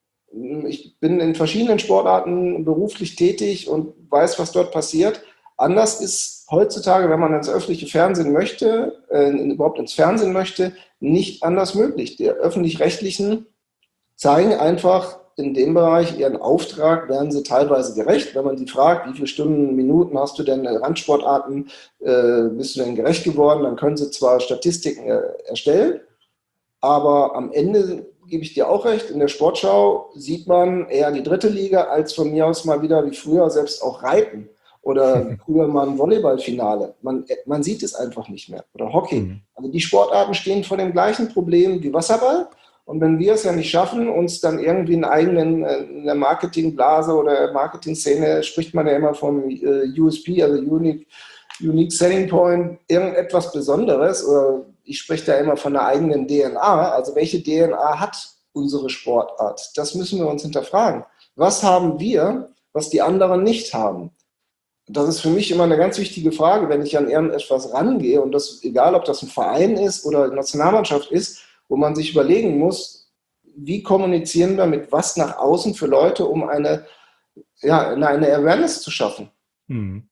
Speaker 3: Ich bin in verschiedenen Sportarten beruflich tätig und weiß, was dort passiert. Anders ist heutzutage, wenn man ins öffentliche Fernsehen möchte, äh, überhaupt ins Fernsehen möchte, nicht anders möglich. Die Öffentlich-Rechtlichen zeigen einfach in dem Bereich ihren Auftrag, werden sie teilweise gerecht. Wenn man sie fragt, wie viele Stunden, Minuten hast du denn in Randsportarten, äh, bist du denn gerecht geworden, dann können sie zwar Statistiken äh, erstellen, aber am Ende gebe ich dir auch recht, in der Sportschau sieht man eher die dritte Liga als von mir aus mal wieder wie früher selbst auch Reiten oder früher mal ein Volleyballfinale. Man, man sieht es einfach nicht mehr. Oder Hockey. Mhm. Also die Sportarten stehen vor dem gleichen Problem wie Wasserball. Und wenn wir es ja nicht schaffen, uns dann irgendwie einen eigenen, in der Marketingblase oder Marketingszene spricht man ja immer vom U S P, also Unique, Unique Selling Point, irgendetwas Besonderes, oder ich spreche da immer von einer eigenen D N A, also welche D N A hat unsere Sportart? Das müssen wir uns hinterfragen. Was haben wir, was die anderen nicht haben? Das ist für mich immer eine ganz wichtige Frage, wenn ich an irgendetwas rangehe, und das, egal ob das ein Verein ist oder eine Nationalmannschaft ist, wo man sich überlegen muss, wie kommunizieren wir mit was nach außen für Leute, um eine, ja, eine Awareness zu schaffen. Mhm.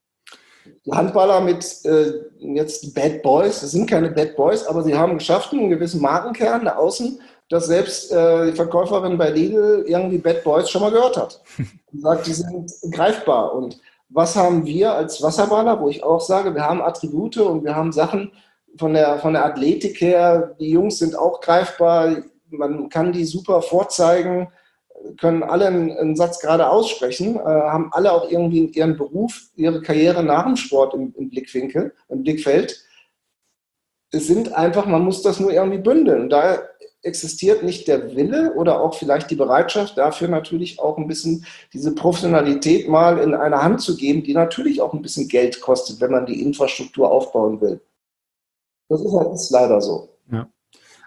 Speaker 3: Die Handballer mit äh, jetzt Bad Boys, das sind keine Bad Boys, aber sie haben geschafft, einen gewissen Markenkern nach außen, dass selbst äh, die Verkäuferin bei Lidl irgendwie Bad Boys schon mal gehört hat. Und sagt, die sind greifbar. Und was haben wir als Wasserballer, wo ich auch sage, wir haben Attribute und wir haben Sachen von der, von der Athletik her, die Jungs sind auch greifbar, man kann die super vorzeigen, können alle einen, einen Satz gerade aussprechen, äh, haben alle auch irgendwie ihren Beruf, ihre Karriere nach dem Sport im, im Blickwinkel, im Blickfeld. Es sind einfach, man muss das nur irgendwie bündeln. Und da existiert nicht der Wille oder auch vielleicht die Bereitschaft, dafür natürlich auch ein bisschen diese Professionalität mal in eine Hand zu geben, die natürlich auch ein bisschen Geld kostet, wenn man die Infrastruktur aufbauen will. Das ist halt ist leider so.
Speaker 2: Ja.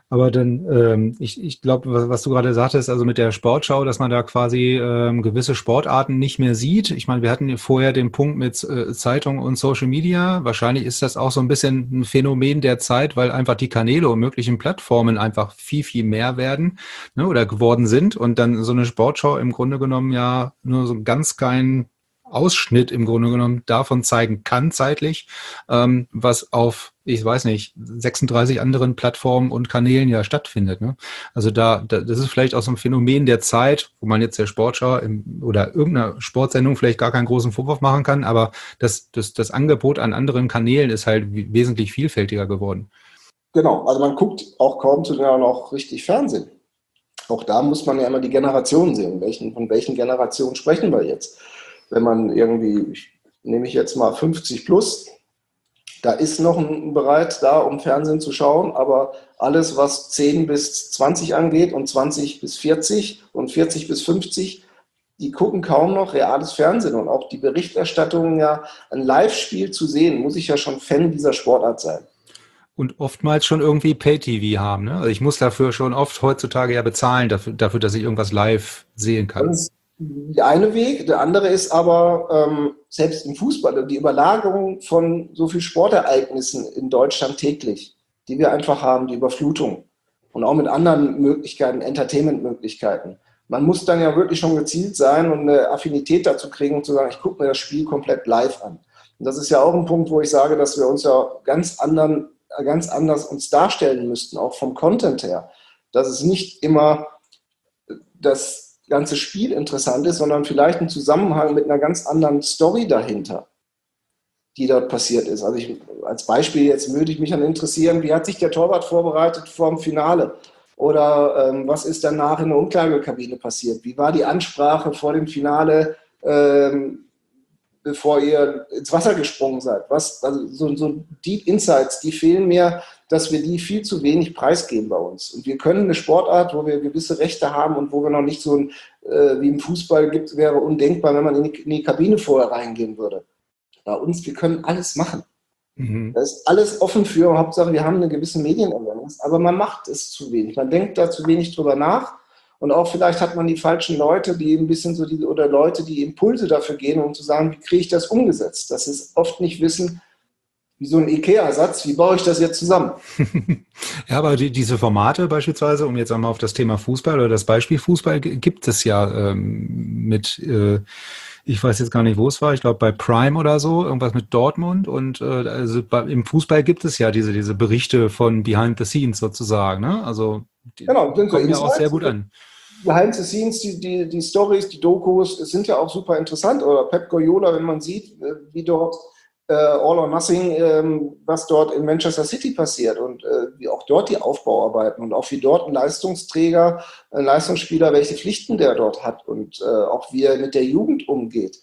Speaker 2: Aber dann, ähm, ich, ich glaube, was, was du gerade sagtest, also mit der Sportschau, dass man da quasi ähm, gewisse Sportarten nicht mehr sieht. Ich meine, wir hatten ja vorher den Punkt mit äh, Zeitung und Social Media. Wahrscheinlich ist das auch so ein bisschen ein Phänomen der Zeit, weil einfach die Kanäle und möglichen Plattformen einfach viel, viel mehr werden, ne, oder geworden sind. Und dann so eine Sportschau im Grunde genommen ja nur so einen ganz kleinen Ausschnitt im Grunde genommen davon zeigen kann zeitlich, ähm, was auf, ich weiß nicht, sechsunddreißig anderen Plattformen und Kanälen ja stattfindet. Ne? Also da, da, das ist vielleicht auch so ein Phänomen der Zeit, wo man jetzt der Sportschau im, oder irgendeiner Sportsendung vielleicht gar keinen großen Vorwurf machen kann, aber das, das, das Angebot an anderen Kanälen ist halt wesentlich vielfältiger geworden.
Speaker 3: Genau, also man guckt auch kaum zu noch richtig Fernsehen. Auch da muss man ja immer die Generationen sehen. Welchen, von welchen Generationen sprechen wir jetzt? Wenn man irgendwie, ich, nehme ich jetzt mal fünfzig plus, da ist noch ein Bereich da, um Fernsehen zu schauen, aber alles, was zehn bis zwanzig angeht und zwanzig bis vierzig und vierzig bis fünfzig, die gucken kaum noch reales Fernsehen. Und auch die Berichterstattung, ja, ein Live-Spiel zu sehen, muss ich ja schon Fan dieser Sportart sein.
Speaker 2: Und oftmals schon irgendwie Pay-T V haben. Ne? Also ich muss dafür schon oft heutzutage ja bezahlen, dafür, dafür, dass ich irgendwas live sehen kann.
Speaker 3: Das ist der eine Weg. Der andere ist aber, ähm, selbst im Fußball, die Überlagerung von so vielen Sportereignissen in Deutschland täglich, die wir einfach haben, die Überflutung. Und auch mit anderen Möglichkeiten, Entertainment-Möglichkeiten. Man muss dann ja wirklich schon gezielt sein und eine Affinität dazu kriegen, um zu sagen, ich gucke mir das Spiel komplett live an. Und das ist ja auch ein Punkt, wo ich sage, dass wir uns ja ganz anderen, ganz anders uns darstellen müssten, auch vom Content her. Dass es nicht immer das ganze Spiel interessant ist, sondern vielleicht ein Zusammenhang mit einer ganz anderen Story dahinter, die dort passiert ist. Also ich, als Beispiel jetzt würde ich mich dann interessieren, wie hat sich der Torwart vorbereitet vor dem Finale? Oder ähm, was ist danach in der Umkleidekabine passiert? Wie war die Ansprache vor dem Finale, ähm, bevor ihr ins Wasser gesprungen seid? Was, also so, so Deep Insights, die fehlen mir, dass wir die viel zu wenig preisgeben bei uns. Und wir können eine Sportart, wo wir gewisse Rechte haben und wo wir noch nicht so ein, äh, wie im Fußball gibt, wäre undenkbar, wenn man in die, in die Kabine vorher reingehen würde. Bei uns, wir können alles machen. Mhm. Da ist alles offen für, Hauptsache wir haben eine gewisse Medienawareness, aber man macht es zu wenig. Man denkt da zu wenig drüber nach und auch vielleicht hat man die falschen Leute, die ein bisschen so die, oder Leute, die Impulse dafür gehen, um zu sagen, wie kriege ich das umgesetzt? Das ist oft nicht wissen, wie so ein IKEA-Satz, wie baue ich das jetzt zusammen?
Speaker 2: Ja, aber die, diese Formate beispielsweise, um jetzt einmal auf das Thema Fußball oder das Beispiel Fußball, gibt es ja ähm, mit äh, ich weiß jetzt gar nicht, wo es war, ich glaube bei Prime oder so, irgendwas mit Dortmund und äh, also bei, im Fußball gibt es ja diese, diese Berichte von Behind the Scenes sozusagen, ne? Also die
Speaker 3: genau, sind so
Speaker 2: kommen ja auch sehr gut an.
Speaker 3: Behind the Scenes, die, die, die Stories, die Dokus, es sind ja auch super interessant. Oder Pep Guardiola, wenn man sieht, wie dort äh, All or Nothing, ähm, was dort in Manchester City passiert und äh, wie auch dort die Aufbauarbeiten und auch wie dort ein Leistungsträger, ein Leistungsspieler, welche Pflichten der dort hat und äh, auch wie er mit der Jugend umgeht.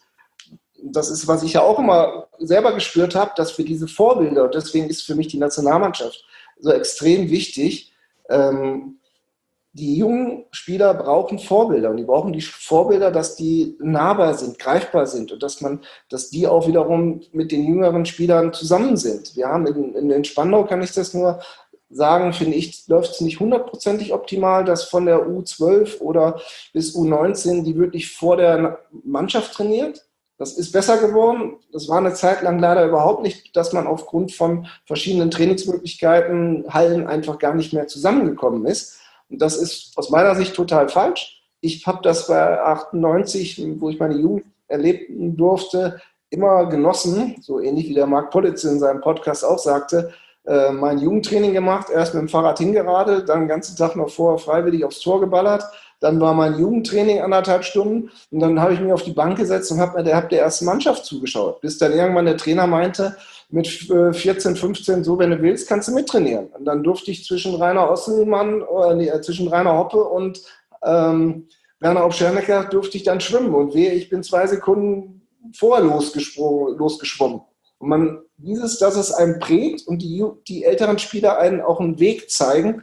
Speaker 3: Das ist, was ich ja auch immer selber gespürt habe, dass für diese Vorbilder, und deswegen ist für mich die Nationalmannschaft so extrem wichtig, ähm, die jungen Spieler brauchen Vorbilder und die brauchen die Vorbilder, dass die nahbar sind, greifbar sind und dass man, dass die auch wiederum mit den jüngeren Spielern zusammen sind. Wir haben in, in, in Spandau, kann ich das nur sagen, finde ich, läuft es nicht hundertprozentig optimal, dass von der U zwölf oder bis U neunzehn die wirklich vor der Mannschaft trainiert. Das ist besser geworden. Das war eine Zeit lang leider überhaupt nicht, dass man aufgrund von verschiedenen Trainingsmöglichkeiten, Hallen einfach gar nicht mehr zusammengekommen ist. Und das ist aus meiner Sicht total falsch. Ich habe das bei achtundneunzig, wo ich meine Jugend erleben durfte, immer genossen, so ähnlich wie der Marc Politz in seinem Podcast auch sagte, äh, mein Jugendtraining gemacht, erst mit dem Fahrrad hingeradelt, dann den ganzen Tag noch vorher freiwillig aufs Tor geballert, dann war mein Jugendtraining anderthalb Stunden und dann habe ich mich auf die Bank gesetzt und habe der, hab der ersten Mannschaft zugeschaut, bis dann irgendwann der Trainer meinte, mit vierzehn, fünfzehn, so wenn du willst, kannst du mittrainieren. Und dann durfte ich zwischen Rainer Osselmann, äh, nee, zwischen Rainer Hoppe und ähm, Werner Obschernecker durfte ich dann schwimmen. Und wehe, ich bin zwei Sekunden vorher losgesprungen, losgeschwommen. Und man, dieses, dass es einen prägt und die, die älteren Spieler einen auch einen Weg zeigen,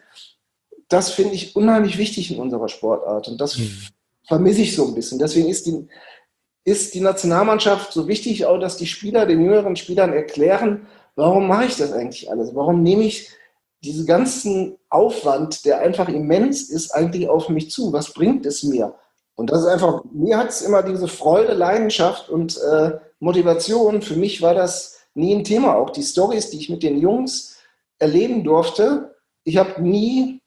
Speaker 3: das finde ich unheimlich wichtig in unserer Sportart. Und das mhm. vermisse ich so ein bisschen. Deswegen ist die ist die Nationalmannschaft so wichtig, auch dass die Spieler den jüngeren Spielern erklären, warum mache ich das eigentlich alles? Warum nehme ich diesen ganzen Aufwand, der einfach immens ist, eigentlich auf mich zu? Was bringt es mir? Und das ist einfach, mir hat es immer diese Freude, Leidenschaft und äh, Motivation. Für mich war das nie ein Thema. Auch die Storys, die ich mit den Jungs erleben durfte, ich habe nie,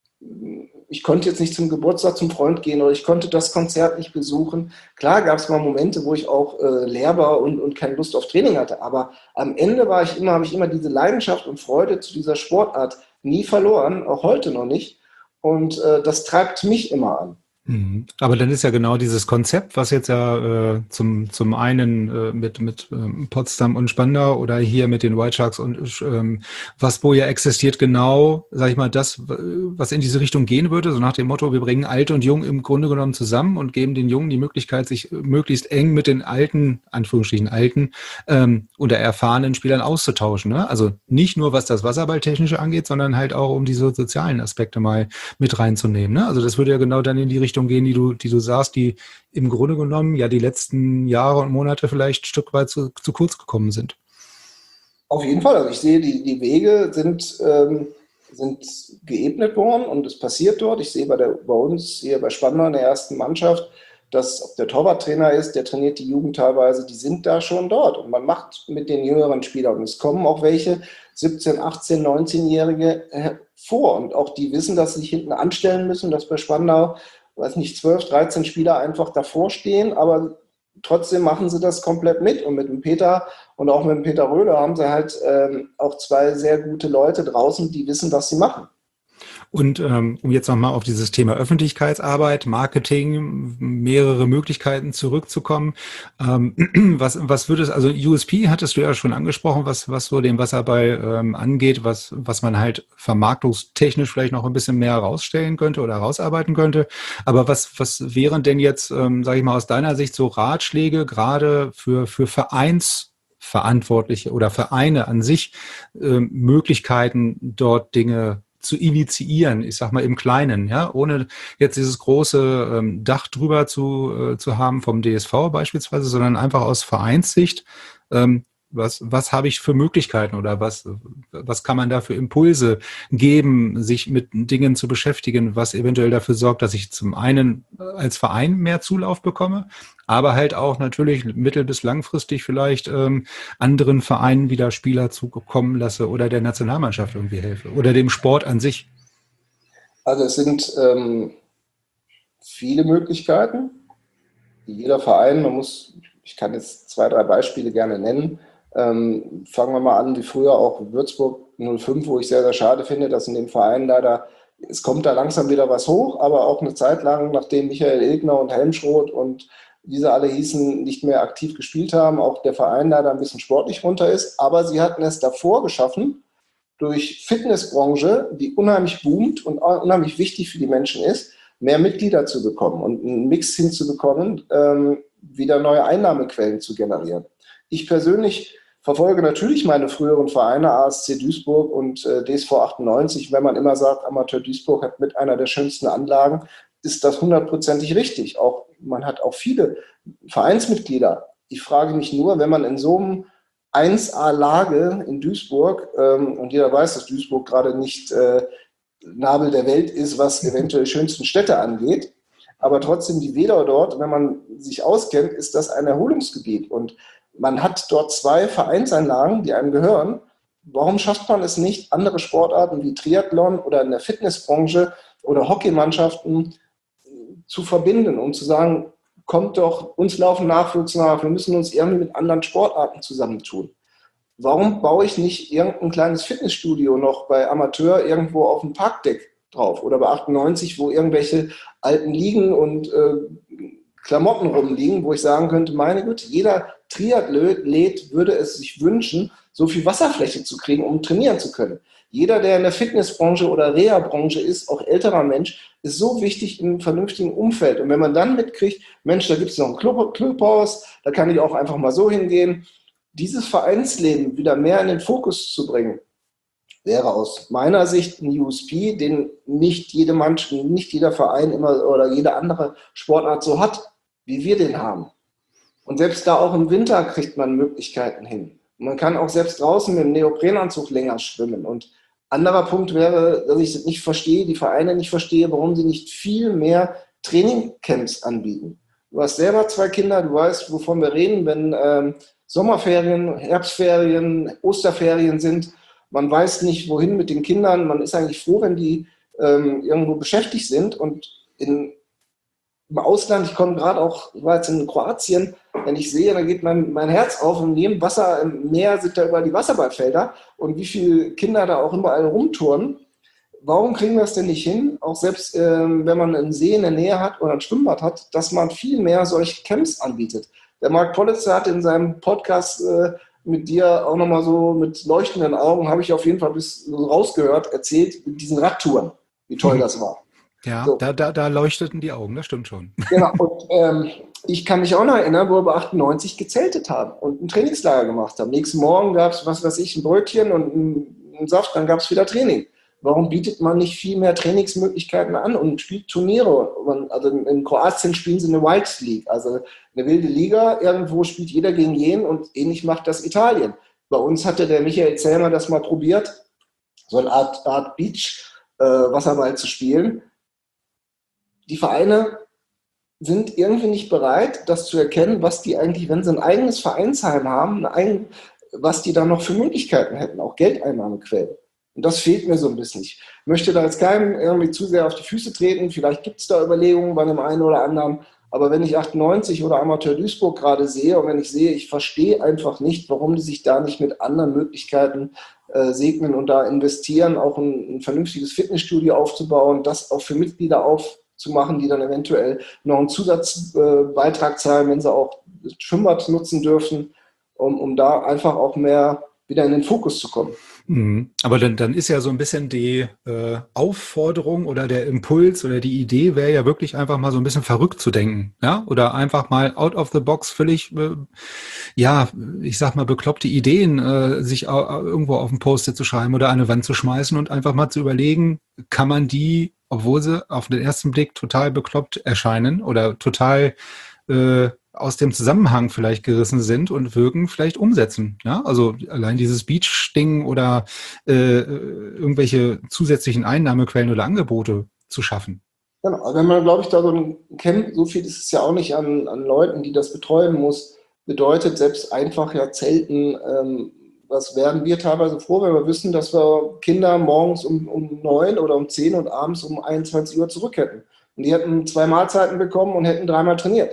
Speaker 3: ich konnte jetzt nicht zum Geburtstag zum Freund gehen oder ich konnte das Konzert nicht besuchen. Klar gab es mal Momente, wo ich auch äh, leer war und, und keine Lust auf Training hatte, aber am Ende war ich immer, habe ich immer diese Leidenschaft und Freude zu dieser Sportart nie verloren, auch heute noch nicht. Und äh, das treibt mich immer an.
Speaker 2: Mhm. Aber dann ist ja genau dieses Konzept, was jetzt ja äh, zum zum einen äh, mit mit ähm, Potsdam und Spandau oder hier mit den White Sharks und ähm, was wo ja existiert, genau, sag ich mal, das, was in diese Richtung gehen würde, so nach dem Motto, wir bringen Alt und Jung im Grunde genommen zusammen und geben den Jungen die Möglichkeit, sich möglichst eng mit den alten, Anführungsstrichen alten ähm, oder erfahrenen Spielern auszutauschen. Ne? Also nicht nur, was das Wasserballtechnische angeht, sondern halt auch, um diese sozialen Aspekte mal mit reinzunehmen. Ne? Also das würde ja genau dann in die Richtung gehen, die du, die du sagst, die im Grunde genommen ja die letzten Jahre und Monate vielleicht ein Stück weit zu, zu kurz gekommen sind.
Speaker 3: Auf jeden Fall. Also ich sehe, die, die Wege sind, ähm, sind geebnet worden und es passiert dort. Ich sehe bei, der, bei uns hier bei Spandau in der ersten Mannschaft, dass ob der Torwarttrainer ist, der trainiert die Jugend teilweise, die sind da schon dort. Und man macht mit den jüngeren Spielern. Und es kommen auch welche siebzehn-, achtzehn-, neunzehnjährige vor. Und auch die wissen, dass sie sich hinten anstellen müssen, dass bei Spandau, weiß nicht, zwölf, dreizehn Spieler einfach davor stehen, aber trotzdem machen sie das komplett mit. Und mit dem Peter und auch mit dem Peter Röhle haben sie halt ähm, auch zwei sehr gute Leute draußen, die wissen, was sie machen.
Speaker 2: Und ähm, um jetzt nochmal auf dieses Thema Öffentlichkeitsarbeit, Marketing, mehrere Möglichkeiten zurückzukommen. Ähm, was, was würde es, also U S P hattest du ja schon angesprochen, was, was so den Wasserball ähm, angeht, was, was man halt vermarktungstechnisch vielleicht noch ein bisschen mehr herausstellen könnte oder herausarbeiten könnte. Aber was, was wären denn jetzt, ähm, sage ich mal, aus deiner Sicht so Ratschläge, gerade für, für Vereinsverantwortliche oder Vereine an sich, äh, Möglichkeiten, dort Dinge zu initiieren, ich sag mal im Kleinen, ja, ohne jetzt dieses große ähm, Dach drüber zu, äh, zu haben vom D S V beispielsweise, sondern einfach aus Vereinssicht, ähm, was, was habe ich für Möglichkeiten oder was, was kann man da für Impulse geben, sich mit Dingen zu beschäftigen, was eventuell dafür sorgt, dass ich zum einen als Verein mehr Zulauf bekomme, aber halt auch natürlich mittel- bis langfristig vielleicht ähm, anderen Vereinen wieder Spieler zukommen lasse oder der Nationalmannschaft irgendwie helfe oder dem Sport an sich.
Speaker 3: Also es sind ähm, viele Möglichkeiten, die jeder Verein, man muss, ich kann jetzt zwei, drei Beispiele gerne nennen. Ähm, fangen wir mal an, wie früher auch Würzburg null fünf, wo ich sehr, sehr schade finde, dass in dem Verein leider, es kommt da langsam wieder was hoch, aber auch eine Zeit lang, nachdem Michael Ilgner und Helmschroth und diese alle hießen, nicht mehr aktiv gespielt haben, auch der Verein leider ein bisschen sportlich runter ist, aber sie hatten es davor geschaffen, durch Fitnessbranche, die unheimlich boomt und unheimlich wichtig für die Menschen ist, mehr Mitglieder zu bekommen und einen Mix hinzubekommen, ähm, wieder neue Einnahmequellen zu generieren. Ich persönlich verfolge natürlich meine früheren Vereine, A S C Duisburg und äh, D S V achtundneunzig. Wenn man immer sagt, Amateur Duisburg hat mit einer der schönsten Anlagen, ist das hundertprozentig richtig. Auch, man hat auch viele Vereinsmitglieder. Ich frage mich nur, wenn man in so einem eins A-Lage in Duisburg, ähm, und jeder weiß, dass Duisburg gerade nicht äh, Nabel der Welt ist, was eventuell schönsten Städte angeht, aber trotzdem die Weser dort, wenn man sich auskennt, ist das ein Erholungsgebiet und man hat dort zwei Vereinsanlagen, die einem gehören. Warum schafft man es nicht, andere Sportarten wie Triathlon oder in der Fitnessbranche oder Hockeymannschaften zu verbinden, um zu sagen, kommt doch, uns laufen Nachwuchs nach, wir müssen uns irgendwie mit anderen Sportarten zusammentun. Warum baue ich nicht irgendein kleines Fitnessstudio noch bei Amateur irgendwo auf dem Parkdeck drauf oder bei achtundneunzig, wo irgendwelche alten Liegen und äh, Klamotten rumliegen, wo ich sagen könnte, meine Güte, jeder Triathlet würde es sich wünschen, so viel Wasserfläche zu kriegen, um trainieren zu können. Jeder, der in der Fitnessbranche oder Reha-Branche ist, auch älterer Mensch, ist so wichtig in einem vernünftigen Umfeld. Und wenn man dann mitkriegt, Mensch, da gibt es noch ein Club, Clubhaus, da kann ich auch einfach mal so hingehen, dieses Vereinsleben wieder mehr in den Fokus zu bringen, wäre aus meiner Sicht ein U S P, den nicht jede Mannschaft, nicht jeder Verein immer oder jede andere Sportart so hat, wie wir den haben. Und selbst da auch im Winter kriegt man Möglichkeiten hin. Und man kann auch selbst draußen mit dem Neoprenanzug länger schwimmen. Und Anderer Punkt wäre, dass ich nicht verstehe, die Vereine nicht verstehe, warum sie nicht viel mehr Trainingcamps anbieten. Du hast selber zwei Kinder, du weißt, wovon wir reden, wenn ähm, Sommerferien, Herbstferien, Osterferien sind. Man weiß nicht, wohin mit den Kindern. Man ist eigentlich froh, wenn die ähm, irgendwo beschäftigt sind. Und in, im Ausland, ich komme gerade auch, ich war jetzt in Kroatien, wenn ich sehe, da geht mein, mein Herz auf und neben Wasser, im Meer sind da überall die Wasserballfelder und wie viele Kinder da auch überall rumturnen. Warum kriegen wir das denn nicht hin, auch selbst ähm, wenn man einen See in der Nähe hat oder ein Schwimmbad hat, dass man viel mehr solche Camps anbietet? Der Mark Politzer hat in seinem Podcast äh, mit dir auch nochmal so mit leuchtenden Augen, habe ich auf jeden Fall bis so rausgehört, erzählt, mit diesen Radtouren, wie toll das war.
Speaker 2: Ja,
Speaker 3: so.
Speaker 2: da, da, da leuchteten die Augen, das stimmt schon.
Speaker 3: Genau, und ähm, ich kann mich auch noch erinnern, wo wir bei achtundneunzig gezeltet haben und ein Trainingslager gemacht haben. Nächsten Morgen gab es, was weiß ich, ein Brötchen und einen Saft, dann gab es wieder Training. Warum bietet man nicht viel mehr Trainingsmöglichkeiten an und spielt Turniere? Also in Kroatien spielen sie eine Wild League, also eine wilde Liga. Irgendwo spielt jeder gegen jeden und ähnlich macht das Italien. Bei uns hatte der Michael Zellmer das mal probiert, so eine Art, Art Beach-Wasserball äh, zu spielen. Die Vereine sind irgendwie nicht bereit, das zu erkennen, was die eigentlich, wenn sie ein eigenes Vereinsheim haben, ein, was die da noch für Möglichkeiten hätten, auch Geldeinnahmequellen. Und das fehlt mir so ein bisschen. Ich möchte da jetzt keinem irgendwie zu sehr auf die Füße treten. Vielleicht gibt es da Überlegungen bei dem einen oder anderen. Aber wenn ich achtundneunzig oder Amateur Duisburg gerade sehe und wenn ich sehe, ich verstehe einfach nicht, warum die sich da nicht mit anderen Möglichkeiten äh, segnen und da investieren, auch ein, ein vernünftiges Fitnessstudio aufzubauen, das auch für Mitglieder aufzumachen, die dann eventuell noch einen Zusatzbeitrag äh, zahlen, wenn sie auch das Schwimmbad nutzen dürfen, um, um da einfach auch mehr wieder in den Fokus zu kommen.
Speaker 2: Mhm. Aber dann, dann ist ja so ein bisschen die äh, Aufforderung oder der Impuls oder die Idee wäre ja wirklich einfach mal so ein bisschen verrückt zu denken, ja, oder einfach mal out of the box völlig, äh, ja, ich sag mal bekloppte Ideen äh, sich au- irgendwo auf ein Post-it zu schreiben oder an eine Wand zu schmeißen und einfach mal zu überlegen, kann man die, obwohl sie auf den ersten Blick total bekloppt erscheinen oder total äh, aus dem Zusammenhang vielleicht gerissen sind und wirken, vielleicht umsetzen. Ja, also allein dieses Beach-Ding oder äh, irgendwelche zusätzlichen Einnahmequellen oder Angebote zu schaffen.
Speaker 3: Genau, also wenn man, glaube ich, da so ein Camp, so viel ist es ja auch nicht an, an Leuten, die das betreuen muss, bedeutet selbst einfach ja Zelten, ähm, was werden wir teilweise froh, wenn wir wissen, dass wir Kinder morgens um, um neun oder um zehn und abends um einundzwanzig Uhr zurück hätten. Und die hätten zwei Mahlzeiten bekommen und hätten dreimal trainiert.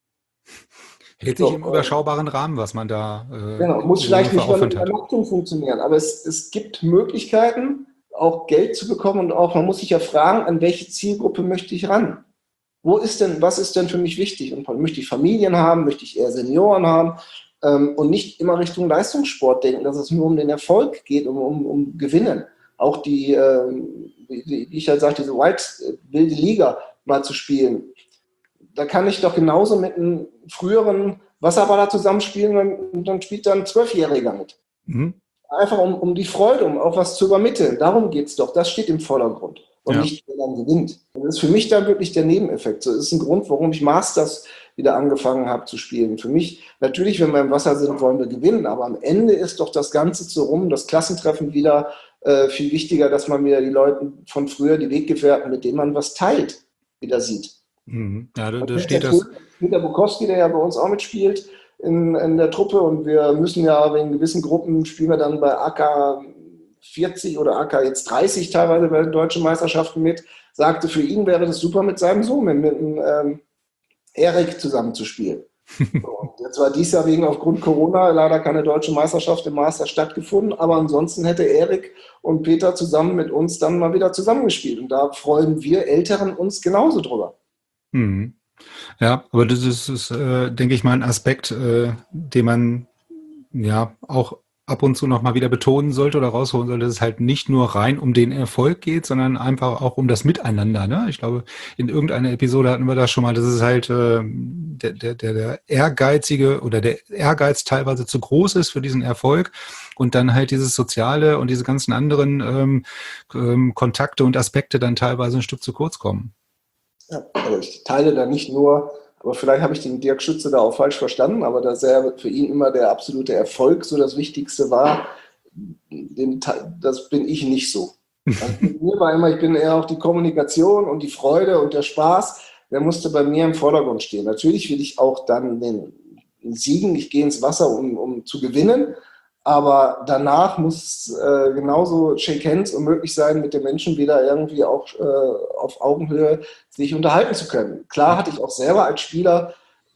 Speaker 2: Hält sich
Speaker 3: So,
Speaker 2: im überschaubaren Rahmen, was man da äh,
Speaker 3: genau, muss vielleicht nicht mal mit
Speaker 2: hat.
Speaker 3: Übernachtung funktionieren, aber es, es gibt Möglichkeiten, auch Geld zu bekommen und auch, man muss sich ja fragen, an welche Zielgruppe möchte ich ran? Wo ist denn, was ist denn für mich wichtig? Und möchte ich Familien haben, möchte ich eher Senioren haben ähm, und nicht immer Richtung Leistungssport denken, dass es nur um den Erfolg geht, um, um, um Gewinnen. Auch die, ähm, wie ich halt sage, diese White wilde Liga mal zu spielen. Da kann ich doch genauso mit einem früheren Wasserballer zusammenspielen und dann spielt dann ein Zwölfjähriger mit. Mhm. Einfach um, um die Freude, um auch was zu übermitteln. Darum geht es doch. Das steht im Vordergrund. Und ja. Nicht, wer dann gewinnt. Und das ist für mich dann wirklich der Nebeneffekt. So, das ist ein Grund, warum ich Masters wieder angefangen habe zu spielen. Für mich, natürlich, wenn wir im Wasser sind, wollen wir gewinnen. Aber am Ende ist doch das Ganze so rum, das Klassentreffen wieder äh, viel wichtiger, dass man wieder die Leute von früher, die Weggefährten, mit denen man was teilt, wieder sieht.
Speaker 2: Mhm. Ja, da, da steht das.
Speaker 3: Peter Bukowski, der ja bei uns auch mitspielt in, in der Truppe, und wir müssen ja wegen gewissen Gruppen spielen wir dann bei A K vierzig oder A K jetzt dreißig teilweise bei den deutschen Meisterschaften mit, sagte, für ihn wäre das super mit seinem Sohn, mit, mit ähm, Erik zusammen zu spielen. So, jetzt war dies Jahr wegen aufgrund Corona leider keine deutsche Meisterschaft im Master stattgefunden, aber ansonsten hätte Erik und Peter zusammen mit uns dann mal wieder zusammengespielt, und da freuen wir Älteren uns genauso drüber.
Speaker 2: Hm. Ja, aber das ist, ist äh, denke ich mal, ein Aspekt, äh, den man ja auch ab und zu noch mal wieder betonen sollte oder rausholen sollte, dass es halt nicht nur rein um den Erfolg geht, sondern einfach auch um das Miteinander. Ne? Ich glaube, in irgendeiner Episode hatten wir das schon mal, dass es halt äh, der, der, der Ehrgeizige oder der Ehrgeiz teilweise zu groß ist für diesen Erfolg und dann halt dieses Soziale und diese ganzen anderen ähm, ähm, Kontakte und Aspekte dann teilweise ein Stück zu kurz kommen.
Speaker 3: Ja, also ich teile da nicht nur, aber vielleicht habe ich den Dirk Schütze da auch falsch verstanden, aber dass er für ihn immer der absolute Erfolg so das Wichtigste war, dem, das bin ich nicht so. Also mir war immer, ich bin eher auch die Kommunikation und die Freude und der Spaß, der musste bei mir im Vordergrund stehen. Natürlich will ich auch dann den Siegen, ich gehe ins Wasser, um, um zu gewinnen, aber danach muss äh, genauso Shake Hands und möglich sein, mit den Menschen wieder irgendwie auch äh, auf Augenhöhe sich unterhalten zu können. Klar hatte ich auch selber als Spieler,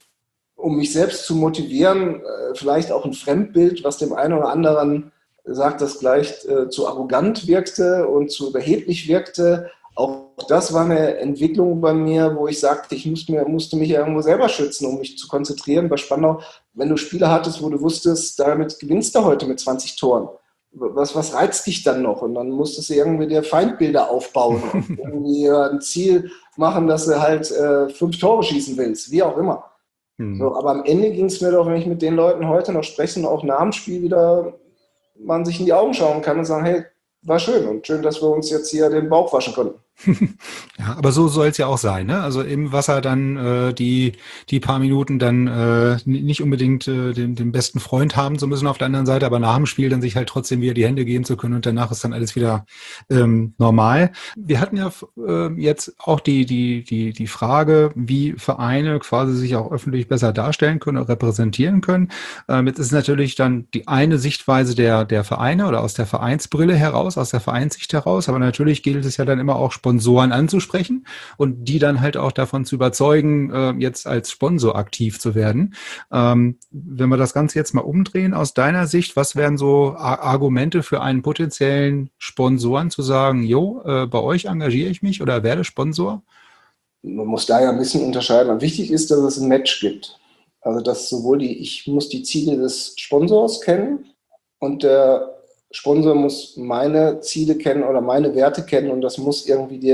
Speaker 3: um mich selbst zu motivieren, äh, vielleicht auch ein Fremdbild, was dem einen oder anderen sagt, das gleich äh, zu arrogant wirkte und zu überheblich wirkte. Auch das war eine Entwicklung bei mir, wo ich sagte, ich musste, mir, musste mich irgendwo selber schützen, um mich zu konzentrieren. Bei Spandau, wenn du Spiele hattest, wo du wusstest, damit gewinnst du heute mit zwanzig Toren. Was, was reizt dich dann noch? Und dann musstest du irgendwie dir Feindbilder aufbauen und irgendwie ein Ziel machen, dass du halt äh, fünf Tore schießen willst, wie auch immer. Hm. So, aber am Ende ging es mir doch, wenn ich mit den Leuten heute noch spreche und auch nach dem Spiel wieder man sich in die Augen schauen kann und sagen, hey, war schön und schön, dass wir uns jetzt hier den Bauch waschen konnten.
Speaker 2: Ja, aber so soll es ja auch sein, ne? Also im Wasser dann äh, die die paar Minuten dann äh, nicht unbedingt äh, den, den besten Freund haben zu müssen auf der anderen Seite, aber nach dem Spiel dann sich halt trotzdem wieder die Hände geben zu können und danach ist dann alles wieder ähm, normal. Wir hatten ja äh, jetzt auch die die die die Frage, wie Vereine quasi sich auch öffentlich besser darstellen können oder repräsentieren können. Ähm, jetzt ist natürlich dann die eine Sichtweise der der Vereine oder aus der Vereinsbrille heraus, aus der Vereinssicht heraus, aber natürlich gilt es ja dann immer auch Sponsoren anzusprechen und die dann halt auch davon zu überzeugen, äh, jetzt als Sponsor aktiv zu werden. Ähm, wenn wir das Ganze jetzt mal umdrehen, aus deiner Sicht, was wären so Ar- Argumente für einen potenziellen Sponsoren zu sagen, jo, äh, bei euch engagiere ich mich oder werde Sponsor?
Speaker 3: Man muss da ja ein bisschen unterscheiden. Und wichtig ist, dass es ein Match gibt. Also dass sowohl die, ich muss die Ziele des Sponsors kennen und der Sponsor muss meine Ziele kennen oder meine Werte kennen und das muss irgendwie die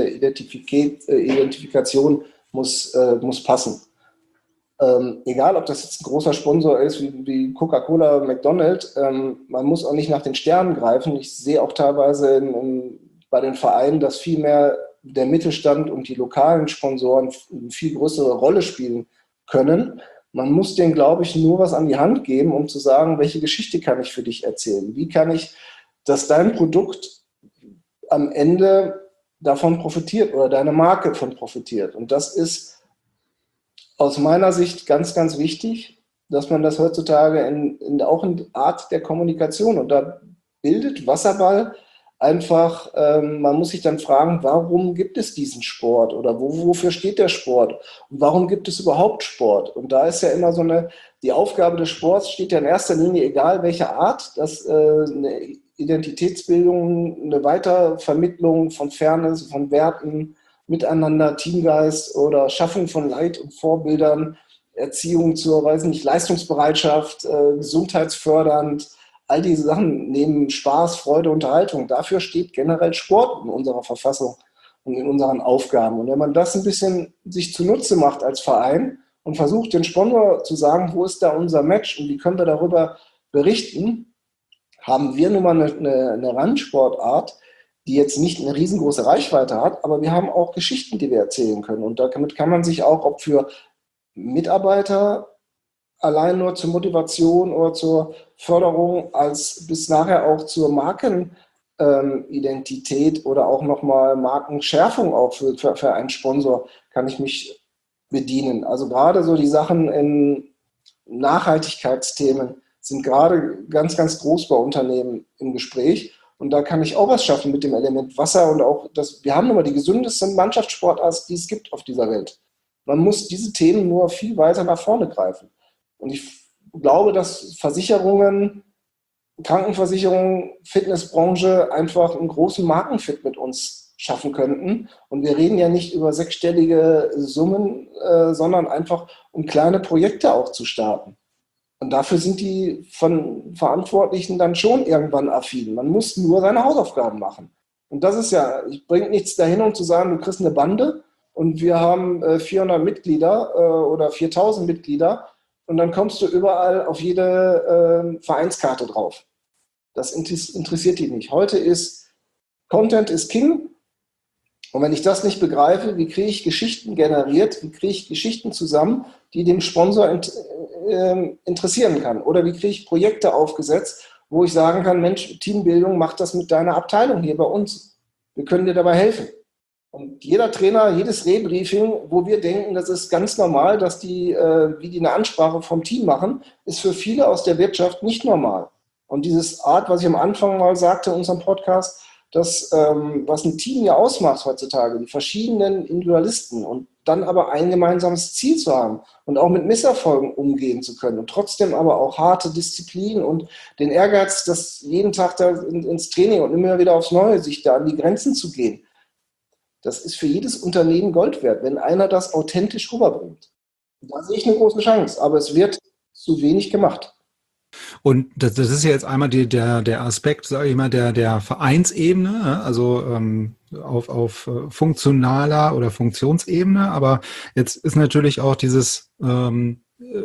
Speaker 3: Identifikation muss, äh, muss passen. Ähm, egal, ob das jetzt ein großer Sponsor ist wie, wie Coca-Cola, McDonald's, ähm, man muss auch nicht nach den Sternen greifen. Ich sehe auch teilweise in, in, bei den Vereinen, dass viel mehr der Mittelstand und die lokalen Sponsoren eine viel größere Rolle spielen können. Man muss denen, glaube ich, nur was an die Hand geben, um zu sagen, welche Geschichte kann ich für dich erzählen? Wie kann ich, dass dein Produkt am Ende davon profitiert oder deine Marke davon profitiert? Und das ist aus meiner Sicht ganz, ganz wichtig, dass man das heutzutage in, in, auch in Art der Kommunikation, und da bildet Wasserball einfach, ähm, man muss sich dann fragen, warum gibt es diesen Sport oder wo, wofür steht der Sport und warum gibt es überhaupt Sport? Und da ist ja immer so eine, die Aufgabe des Sports steht ja in erster Linie, egal welche Art, dass äh, eine Identitätsbildung, eine Weitervermittlung von Fairness, von Werten, Miteinander, Teamgeist oder Schaffung von Leit- und Vorbildern, Erziehung zur, weiß nicht, Leistungsbereitschaft, äh, gesundheitsfördernd, all diese Sachen neben Spaß, Freude, Unterhaltung. Dafür steht generell Sport in unserer Verfassung und in unseren Aufgaben. Und wenn man das ein bisschen sich zunutze macht als Verein und versucht, den Sponsor zu sagen, wo ist da unser Match und wie können wir darüber berichten, haben wir nun mal eine, eine, eine Randsportart, die jetzt nicht eine riesengroße Reichweite hat, aber wir haben auch Geschichten, die wir erzählen können. Und damit kann man sich auch, ob für Mitarbeiter allein nur zur Motivation oder zur Förderung, als bis nachher auch zur Markenidentität ähm, oder auch nochmal Markenschärfung auch für, für, für einen Sponsor kann ich mich bedienen. Also gerade so die Sachen in Nachhaltigkeitsthemen sind gerade ganz, ganz groß bei Unternehmen im Gespräch. Und da kann ich auch was schaffen mit dem Element Wasser und auch das, wir haben nun mal die gesündeste Mannschaftssportart, die es gibt auf dieser Welt. Man muss diese Themen nur viel weiter nach vorne greifen. Und ich glaube, dass Versicherungen, Krankenversicherungen, Fitnessbranche einfach einen großen Markenfit mit uns schaffen könnten. Und wir reden ja nicht über sechsstellige Summen, äh, sondern einfach um kleine Projekte auch zu starten. Und dafür sind die von Verantwortlichen dann schon irgendwann affin. Man muss nur seine Hausaufgaben machen. Und das ist ja, ich bringe nichts dahin, um zu sagen, du kriegst eine Bande und wir haben äh, vierhundert Mitglieder äh, oder viertausend Mitglieder und dann kommst du überall auf jede äh, Vereinskarte drauf. Das interessiert die nicht. Heute ist Content is King. Und wenn ich das nicht begreife, wie kriege ich Geschichten generiert, wie kriege ich Geschichten zusammen, die dem Sponsor int- äh, interessieren kann? Oder wie kriege ich Projekte aufgesetzt, wo ich sagen kann, Mensch, Teambildung, mach das mit deiner Abteilung hier bei uns. Wir können dir dabei helfen. Und jeder Trainer, jedes Rebriefing, wo wir denken, das ist ganz normal, dass die, äh, wie die eine Ansprache vom Team machen, ist für viele aus der Wirtschaft nicht normal. Und dieses Art, was ich am Anfang mal sagte in unserem Podcast, das, ähm, was ein Team ja ausmacht heutzutage, die verschiedenen Individualisten und dann aber ein gemeinsames Ziel zu haben und auch mit Misserfolgen umgehen zu können und trotzdem aber auch harte Disziplin und den Ehrgeiz, das jeden Tag da in, ins Training und immer wieder aufs Neue, sich da an die Grenzen zu gehen. Das ist für jedes Unternehmen Gold wert, wenn einer das authentisch rüberbringt. Da sehe ich eine große Chance, aber es wird zu wenig gemacht.
Speaker 2: Und das, das ist ja jetzt einmal die, der, der Aspekt, sage ich mal, der, der Vereinsebene, also ähm, auf, auf funktionaler oder Funktionsebene. Aber jetzt ist natürlich auch dieses ähm,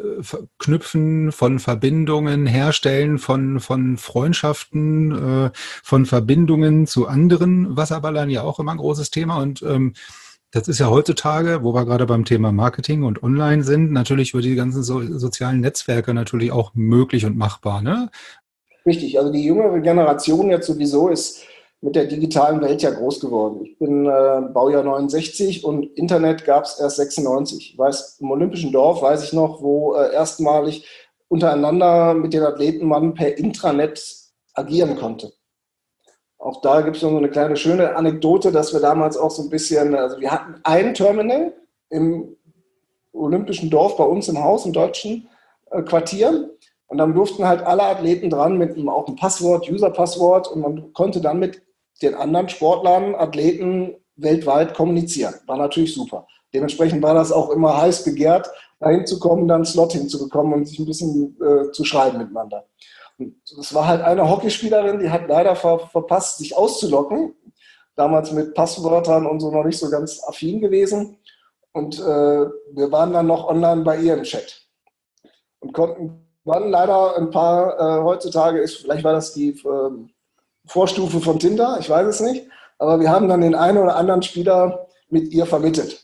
Speaker 2: Knüpfen von Verbindungen, Herstellen von, von Freundschaften, äh, von Verbindungen zu anderen Wasserballern ja auch immer ein großes Thema. Und ähm, das ist ja heutzutage, wo wir gerade beim Thema Marketing und Online sind, natürlich über die ganzen so, sozialen Netzwerke natürlich auch möglich und machbar, ne?
Speaker 3: Richtig, also die jüngere Generation jetzt sowieso ist mit der digitalen Welt ja groß geworden. Ich bin äh, Baujahr neunundsechzig und Internet gab es erst sechsundneunzig. Ich weiß, im Olympischen Dorf weiß ich noch, wo äh, erstmalig untereinander mit den Athleten man per Intranet agieren konnte. Auch da gibt es noch so eine kleine schöne Anekdote, dass wir damals auch so ein bisschen, also wir hatten ein Terminal im Olympischen Dorf bei uns im Haus, im deutschen äh, Quartier. Und dann durften halt alle Athleten dran mit einem, auch ein Passwort, User-Passwort. Und man konnte dann mit den anderen Sportlern, Athleten weltweit kommunizieren. War natürlich super. Dementsprechend war das auch immer heiß begehrt, dahin zu kommen, dann einen Slot hinzubekommen und sich ein bisschen äh, zu schreiben miteinander. Es war halt eine Hockeyspielerin, die hat leider ver verpasst, sich auszulocken. Damals mit Passwörtern und so noch nicht so ganz affin gewesen. Und äh, wir waren dann noch online bei ihr im Chat. Und konnten dann leider ein paar, äh, heutzutage ist, vielleicht war das die äh, Vorstufe von Tinder, ich weiß es nicht. Aber wir haben dann den einen oder anderen Spieler mit ihr vermittelt.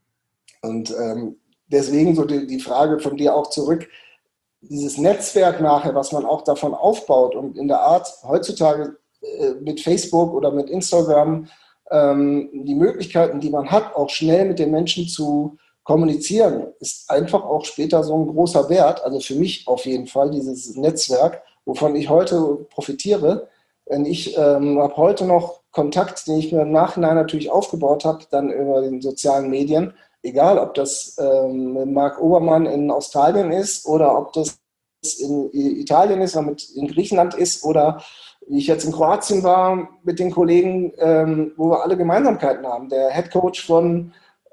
Speaker 3: Und ähm, deswegen so die, die Frage von dir auch zurück, dieses Netzwerk nachher, was man auch davon aufbaut und in der Art heutzutage äh, mit Facebook oder mit Instagram ähm, die Möglichkeiten, die man hat, auch schnell mit den Menschen zu kommunizieren, ist einfach auch später so ein großer Wert. Also für mich auf jeden Fall dieses Netzwerk, wovon ich heute profitiere. Denn ich ähm, habe heute noch Kontakt, den ich mir im Nachhinein natürlich aufgebaut habe, dann über den sozialen Medien. Egal, ob das ähm, Marc Obermann in Australien ist oder ob das in Italien ist oder mit in Griechenland ist oder wie ich jetzt in Kroatien war mit den Kollegen, ähm, wo wir alle Gemeinsamkeiten haben. Der Headcoach von,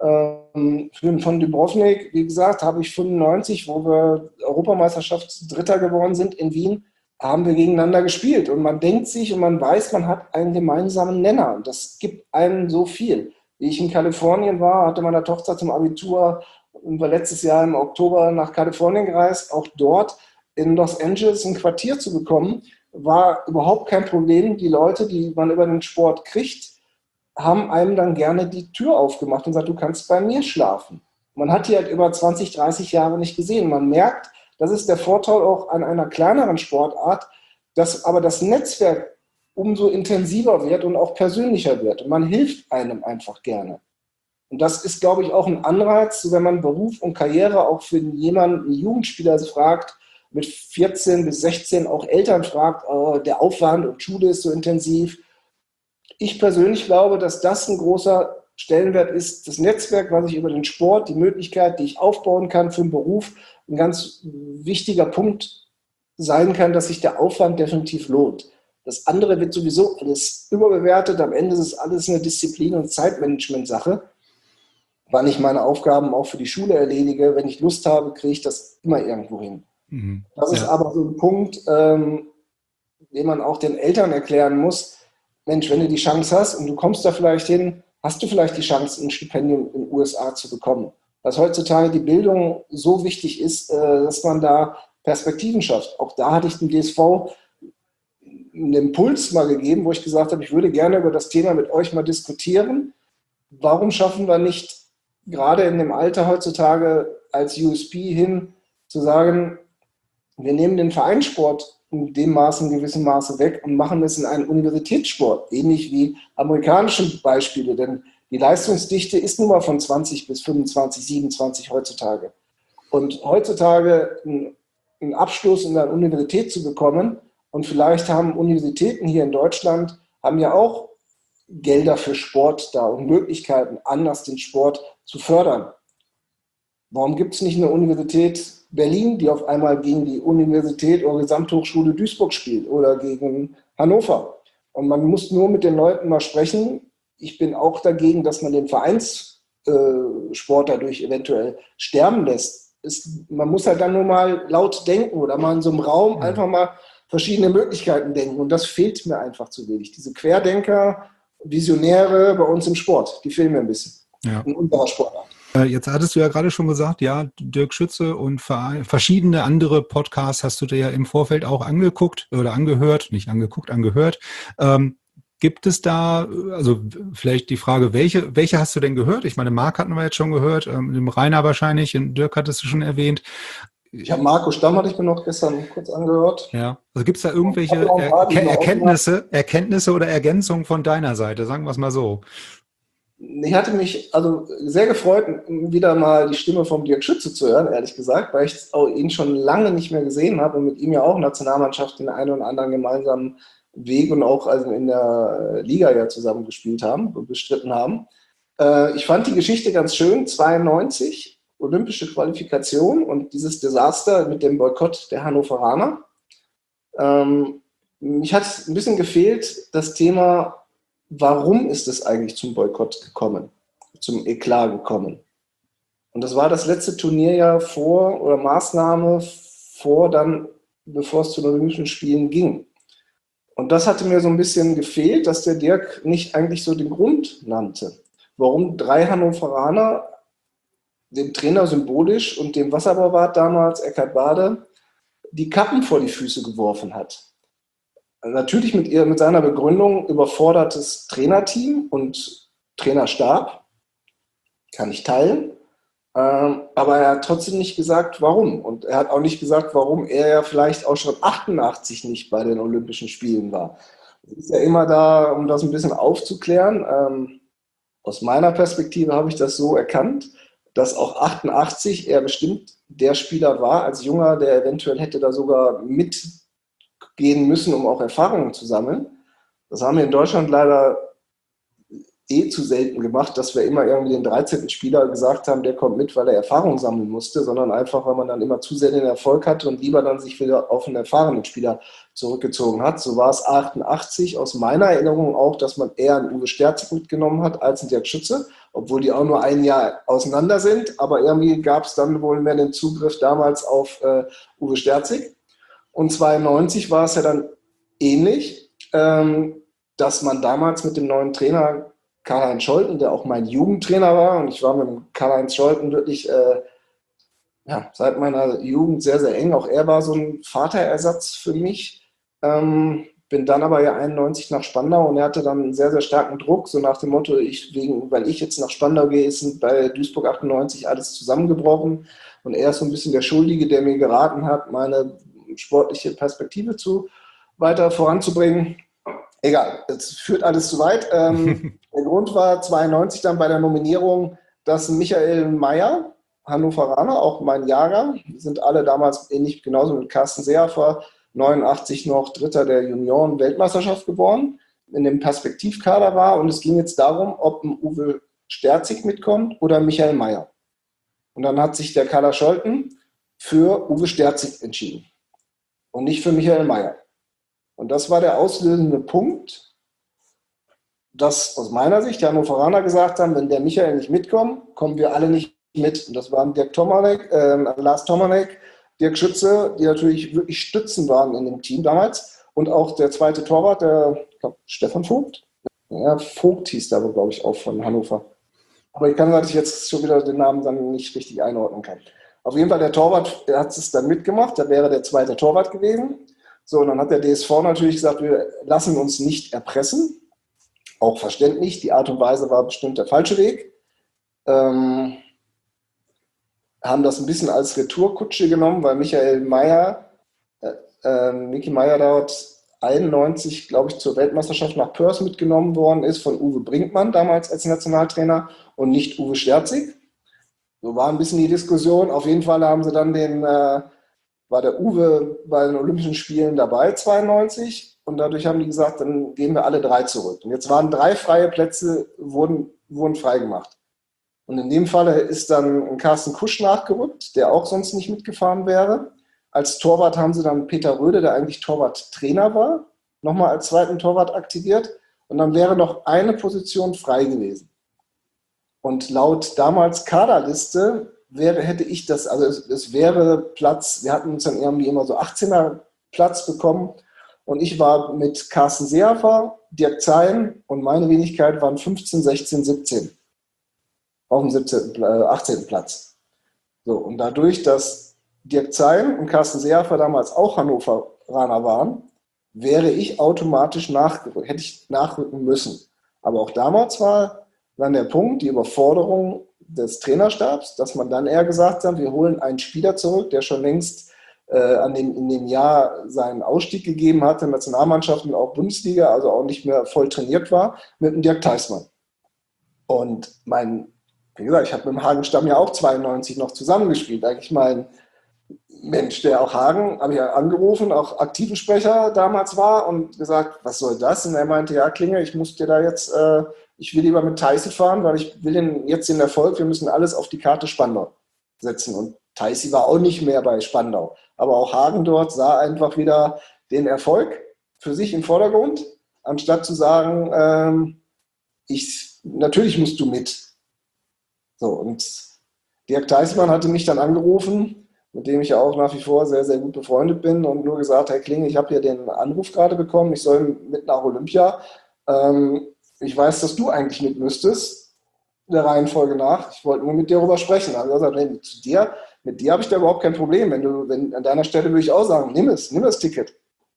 Speaker 3: ähm, von Dubrovnik, wie gesagt, habe ich fünfundneunzig, wo wir Europameisterschaft Dritter geworden sind in Wien, haben wir gegeneinander gespielt. Und man denkt sich und man weiß, man hat einen gemeinsamen Nenner. Und das gibt einem so viel. Wie ich in Kalifornien war, hatte meine Tochter zum Abitur und war letztes Jahr im Oktober nach Kalifornien gereist. Auch dort in Los Angeles ein Quartier zu bekommen, war überhaupt kein Problem. Die Leute, die man über den Sport kriegt, haben einem dann gerne die Tür aufgemacht und gesagt, du kannst bei mir schlafen. Man hat die halt über zwanzig, dreißig Jahre nicht gesehen. Man merkt, das ist der Vorteil auch an einer kleineren Sportart, dass aber das Netzwerk umso intensiver wird und auch persönlicher wird. Und man hilft einem einfach gerne. Und das ist, glaube ich, auch ein Anreiz, wenn man Beruf und Karriere auch für jemanden, einen Jugendspieler fragt, mit vierzehn bis sechzehn auch Eltern fragt, oh, der Aufwand und Schule ist so intensiv. Ich persönlich glaube, dass das ein großer Stellenwert ist, das Netzwerk, was ich über den Sport, die Möglichkeit, die ich aufbauen kann für einen Beruf, ein ganz wichtiger Punkt sein kann, dass sich der Aufwand definitiv lohnt. Das andere wird sowieso alles überbewertet. Am Ende ist es alles eine Disziplin- und Zeitmanagement-Sache. Wann ich meine Aufgaben auch für die Schule erledige, wenn ich Lust habe, kriege ich das immer irgendwo hin. Mhm. Das ist ja aber so ein Punkt, ähm, den man auch den Eltern erklären muss. Mensch, wenn du die Chance hast und du kommst da vielleicht hin, hast du vielleicht die Chance, ein Stipendium in den U S A zu bekommen. Dass heutzutage die Bildung so wichtig ist, äh, dass man da Perspektiven schafft. Auch da hatte ich dem D S V einen Impuls mal gegeben, wo ich gesagt habe, ich würde gerne über das Thema mit euch mal diskutieren. Warum schaffen wir nicht gerade in dem Alter heutzutage als U S P hin, zu sagen, wir nehmen den Vereinssport in dem Maße, in gewissem Maße weg und machen es in einen Universitätssport, ähnlich wie amerikanische Beispiele, denn die Leistungsdichte ist nun mal von zwanzig bis fünfundzwanzig, siebenundzwanzig heutzutage. Und heutzutage einen Abschluss in der Universität zu bekommen, und vielleicht haben Universitäten hier in Deutschland, haben ja auch Gelder für Sport da und Möglichkeiten, anders den Sport zu fördern. Warum gibt es nicht eine Universität Berlin, die auf einmal gegen die Universität oder Gesamthochschule Duisburg spielt oder gegen Hannover? Und man muss nur mit den Leuten mal sprechen. Ich bin auch dagegen, dass man den Vereinssport dadurch eventuell sterben lässt. Es, man muss halt dann nur mal laut denken oder mal in so einem Raum einfach mal verschiedene Möglichkeiten denken. Und das fehlt mir einfach zu wenig. Diese Querdenker, Visionäre bei uns im Sport, die fehlen mir ein bisschen. Ja. In unserer Sportart.
Speaker 2: Jetzt hattest du ja gerade schon gesagt, ja, Dirk Schütze und verschiedene andere Podcasts hast du dir ja im Vorfeld auch angeguckt oder angehört, nicht angeguckt, angehört. Ähm, gibt es da, also vielleicht die Frage, welche, welche hast du denn gehört? Ich meine, Marc hatten wir jetzt schon gehört, ähm, dem Rainer wahrscheinlich, und Dirk hattest du schon erwähnt.
Speaker 3: Ich habe Marco Stamm, hatte ich mir noch gestern kurz angehört.
Speaker 2: Ja, also gibt es da irgendwelche er Erkenntnisse, Erkenntnisse oder Ergänzungen von deiner Seite, sagen wir es mal so?
Speaker 3: Ich hatte mich also sehr gefreut, wieder mal die Stimme von Dirk Schütze zu hören, ehrlich gesagt, weil ich auch ihn schon lange nicht mehr gesehen habe und mit ihm ja auch Nationalmannschaft den einen oder anderen gemeinsamen Weg und auch also in der Liga ja zusammen gespielt haben und bestritten haben. Ich fand die Geschichte ganz schön, zweiundneunzig, olympische Qualifikation und dieses Desaster mit dem Boykott der Hannoveraner. Mich hat ein bisschen gefehlt, das Thema, warum ist es eigentlich zum Boykott gekommen, zum Eklat gekommen? Und das war das letzte Turnier ja vor, oder Maßnahme vor dann, bevor es zu den Olympischen Spielen ging. Und das hatte mir so ein bisschen gefehlt, dass der Dirk nicht eigentlich so den Grund nannte, warum drei Hannoveraner dem Trainer symbolisch und dem Wasserbauwart damals, Eckhard Bade, die Kappen vor die Füße geworfen hat. Natürlich mit, ihr, mit seiner Begründung überfordertes Trainerteam und Trainerstab, kann ich teilen, ähm, aber er hat trotzdem nicht gesagt, warum. Und er hat auch nicht gesagt, warum er ja vielleicht auch schon achtundachtzig nicht bei den Olympischen Spielen war. Es ist ja immer da, um das ein bisschen aufzuklären. Ähm, aus meiner Perspektive habe ich das so erkannt, dass auch achtundachtzig er bestimmt der Spieler war, als Junger, der eventuell hätte da sogar mit gehen müssen, um auch Erfahrungen zu sammeln. Das haben wir in Deutschland leider eh zu selten gemacht, dass wir immer irgendwie den dreizehnten Spieler gesagt haben, der kommt mit, weil er Erfahrung sammeln musste, sondern einfach, weil man dann immer zu sehr den Erfolg hatte und lieber dann sich wieder auf einen erfahrenen Spieler zurückgezogen hat. So war es achtundachtzig aus meiner Erinnerung auch, dass man eher einen Uwe Sterzig mitgenommen hat als einen Dirk Schütze, obwohl die auch nur ein Jahr auseinander sind, aber irgendwie gab es dann wohl mehr den Zugriff damals auf äh, Uwe Sterzig. Und zweiundneunzig war es ja dann ähnlich, ähm, dass man damals mit dem neuen Trainer Karl-Heinz Scholten, der auch mein Jugendtrainer war, und ich war mit dem Karl-Heinz Scholten wirklich äh, ja, seit meiner Jugend sehr, sehr eng. Auch er war so ein Vaterersatz für mich. Ähm, bin dann aber ja einundneunzig nach Spandau und er hatte dann einen sehr, sehr starken Druck, so nach dem Motto, ich, wegen, weil ich jetzt nach Spandau gehe, ist bei Duisburg achtundneunzig alles zusammengebrochen. Und er ist so ein bisschen der Schuldige, der mir geraten hat, meine sportliche Perspektive zu weiter voranzubringen. Egal, es führt alles zu weit. Ähm, der Grund war zweiundneunzig dann bei der Nominierung, dass Michael Mayer, Hannoveraner, auch mein Jahrgang, die sind alle damals ähnlich, genauso mit Carsten Seehofer, neunundachtzig noch Dritter der Junioren-Weltmeisterschaft geworden, in dem Perspektivkader war. Und es ging jetzt darum, ob ein Uwe Sterzig mitkommt oder Michael Mayer. Und dann hat sich der Kader Scholten für Uwe Sterzig entschieden und nicht für Michael Mayer. Und das war der auslösende Punkt, dass aus meiner Sicht die Hannoveraner gesagt haben, wenn der Michael nicht mitkommt, kommen wir alle nicht mit. Und das waren Dirk Tomanek, äh, Lars Tomanek, Dirk Schütze, die natürlich wirklich Stützen waren in dem Team damals. Und auch der zweite Torwart, der, ich glaube, Stefan Vogt. Ja, Vogt hieß da, glaube ich, auch von Hannover. Aber ich kann natürlich jetzt schon wieder den Namen dann nicht richtig einordnen kann. Auf jeden Fall der Torwart, der hat es dann mitgemacht, da wäre der zweite Torwart gewesen. So, und dann hat der D S V natürlich gesagt, wir lassen uns nicht erpressen. Auch verständlich, die Art und Weise war bestimmt der falsche Weg. Ähm, haben das ein bisschen als Retourkutsche genommen, weil Michael Mayer äh, ähm, Micky Meyer dort einundneunzig, glaube ich, zur Weltmeisterschaft nach Perth mitgenommen worden ist von Uwe Brinkmann damals als Nationaltrainer und nicht Uwe Sterzig. So war ein bisschen die Diskussion. Auf jeden Fall haben sie dann den, äh, war der Uwe bei den Olympischen Spielen dabei, zweiundneunzig. Und dadurch haben die gesagt, dann gehen wir alle drei zurück. Und jetzt waren drei freie Plätze, wurden, wurden freigemacht. Und in dem Falle ist dann Carsten Kusch nachgerückt, der auch sonst nicht mitgefahren wäre. Als Torwart haben sie dann Peter Röde, der eigentlich Torwarttrainer war, nochmal als zweiten Torwart aktiviert. Und dann wäre noch eine Position frei gewesen. Und laut damals Kaderliste wäre, hätte ich das, also es, es wäre Platz, wir hatten uns dann irgendwie immer so achtzehner Platz bekommen. Und ich war mit Carsten Seehofer, Dirk Zein und meine Wenigkeit waren fünfzehn, sechzehn, siebzehn. Auf dem siebzehnten, achtzehnten Platz. So, und dadurch, dass Dirk Zein und Carsten Seehofer damals auch Hannoveraner waren, wäre ich automatisch nachgerückt, hätte ich nachrücken müssen. Aber auch damals war dann der Punkt, die Überforderung des Trainerstabs, dass man dann eher gesagt hat, wir holen einen Spieler zurück, der schon längst äh, an dem, in dem Jahr seinen Ausstieg gegeben hatte, Nationalmannschaft und auch Bundesliga, also auch nicht mehr voll trainiert war, mit dem Dirk Theismann. Und mein, wie gesagt, ich habe mit dem Hagen-Stamm ja auch zweiundneunzig noch zusammengespielt. Eigentlich mein Mensch, der auch Hagen, habe ich ja angerufen, auch aktiven Sprecher damals war und gesagt, was soll das? Und er meinte, ja, Klinge, ich muss dir da jetzt, äh, ich will lieber mit Theisi fahren, weil ich will den, jetzt den Erfolg, wir müssen alles auf die Karte Spandau setzen. Und Theisi war auch nicht mehr bei Spandau. Aber auch Hagen dort sah einfach wieder den Erfolg für sich im Vordergrund, anstatt zu sagen, ähm, ich, natürlich musst du mit. So, und Dirk Theismann hatte mich dann angerufen, mit dem ich ja auch nach wie vor sehr, sehr gut befreundet bin und nur gesagt, Herr Kling, ich habe hier den Anruf gerade bekommen, ich soll mit nach Olympia. Ähm, ich weiß, dass du eigentlich mit müsstest, der Reihenfolge nach. Ich wollte nur mit dir darüber sprechen. Also gesagt, nee, mit dir, mit dir habe ich da überhaupt kein Problem. Wenn du, wenn, an deiner Stelle würde ich auch sagen, nimm es, nimm das Ticket.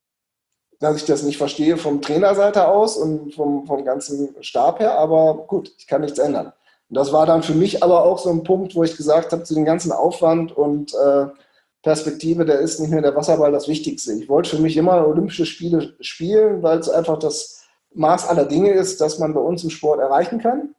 Speaker 3: Dass ich das nicht verstehe vom Trainerseite aus und vom, vom ganzen Stab her, aber gut, ich kann nichts ändern. Und das war dann für mich aber auch so ein Punkt, wo ich gesagt habe, zu dem ganzen Aufwand und äh, Perspektive, der ist nicht mehr der Wasserball das Wichtigste. Ich wollte für mich immer Olympische Spiele spielen, weil es einfach das Maß aller Dinge ist, das man bei uns im Sport erreichen kann.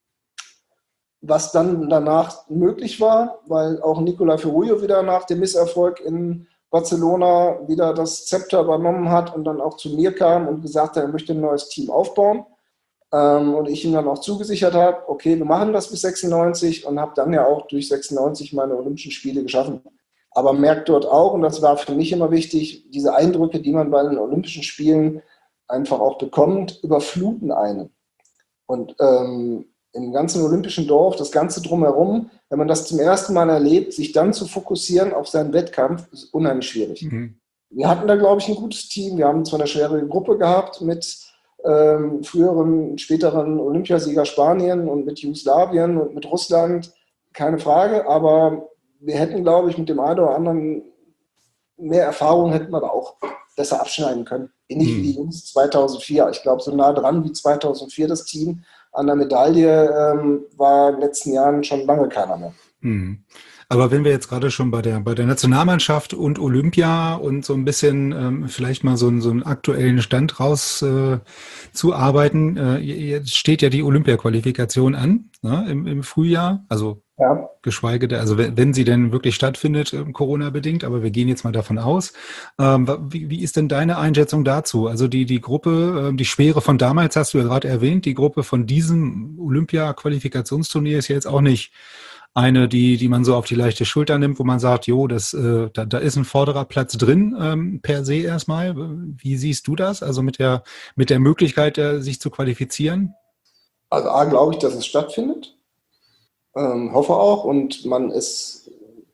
Speaker 3: Was dann danach möglich war, weil auch Nicola Ferruio wieder nach dem Misserfolg in Barcelona wieder das Zepter übernommen hat und dann auch zu mir kam und gesagt hat, er möchte ein neues Team aufbauen. Ähm, und ich ihm dann auch zugesichert habe, okay, wir machen das bis sechsundneunzig und habe dann ja auch durch sechsundneunzig meine Olympischen Spiele geschaffen. Aber merkt dort auch, und das war für mich immer wichtig, diese Eindrücke, die man bei den Olympischen Spielen einfach auch bekommt, überfluten einen. Und ähm, im ganzen olympischen Dorf, das Ganze drumherum, wenn man das zum ersten Mal erlebt, sich dann zu fokussieren auf seinen Wettkampf, ist unheimlich schwierig. Mhm. Wir hatten da, glaube ich, ein gutes Team. Wir haben zwar eine schwere Gruppe gehabt mit ähm, früheren, späteren Olympiasieger Spanien und mit Jugoslawien und mit Russland, keine Frage, aber wir hätten, glaube ich, mit dem einen oder anderen mehr Erfahrung hätten wir da auch besser abschneiden können. Ähnlich wie die Jungs zweitausendvier. Ich glaube, so nah dran wie zweitausendvier das Team an der Medaille ähm, war in den letzten Jahren schon lange keiner mehr.
Speaker 2: Hm. Aber wenn wir jetzt gerade schon bei der bei der Nationalmannschaft und Olympia und so ein bisschen ähm, vielleicht mal so, einen so einen aktuellen Stand raus äh, zu arbeiten, äh, jetzt steht ja die Olympia-Qualifikation an, ne, im, im Frühjahr, also ja. Geschweige denn, also wenn, wenn sie denn wirklich stattfindet, äh, Corona-bedingt, aber wir gehen jetzt mal davon aus. Ähm, wie, wie ist denn deine Einschätzung dazu? Also die die Gruppe, äh, die Schwere von damals hast du ja gerade erwähnt, die Gruppe von diesem Olympia-Qualifikationsturnier ist ja jetzt auch nicht eine, die, die man so auf die leichte Schulter nimmt, wo man sagt, jo, das, äh, da, da ist ein vorderer Platz drin, ähm, per se erstmal. Wie siehst du das? Also mit der, mit der Möglichkeit, äh, sich zu qualifizieren?
Speaker 3: Also A, glaube ich, dass es stattfindet. Ähm, hoffe auch. Und man ist,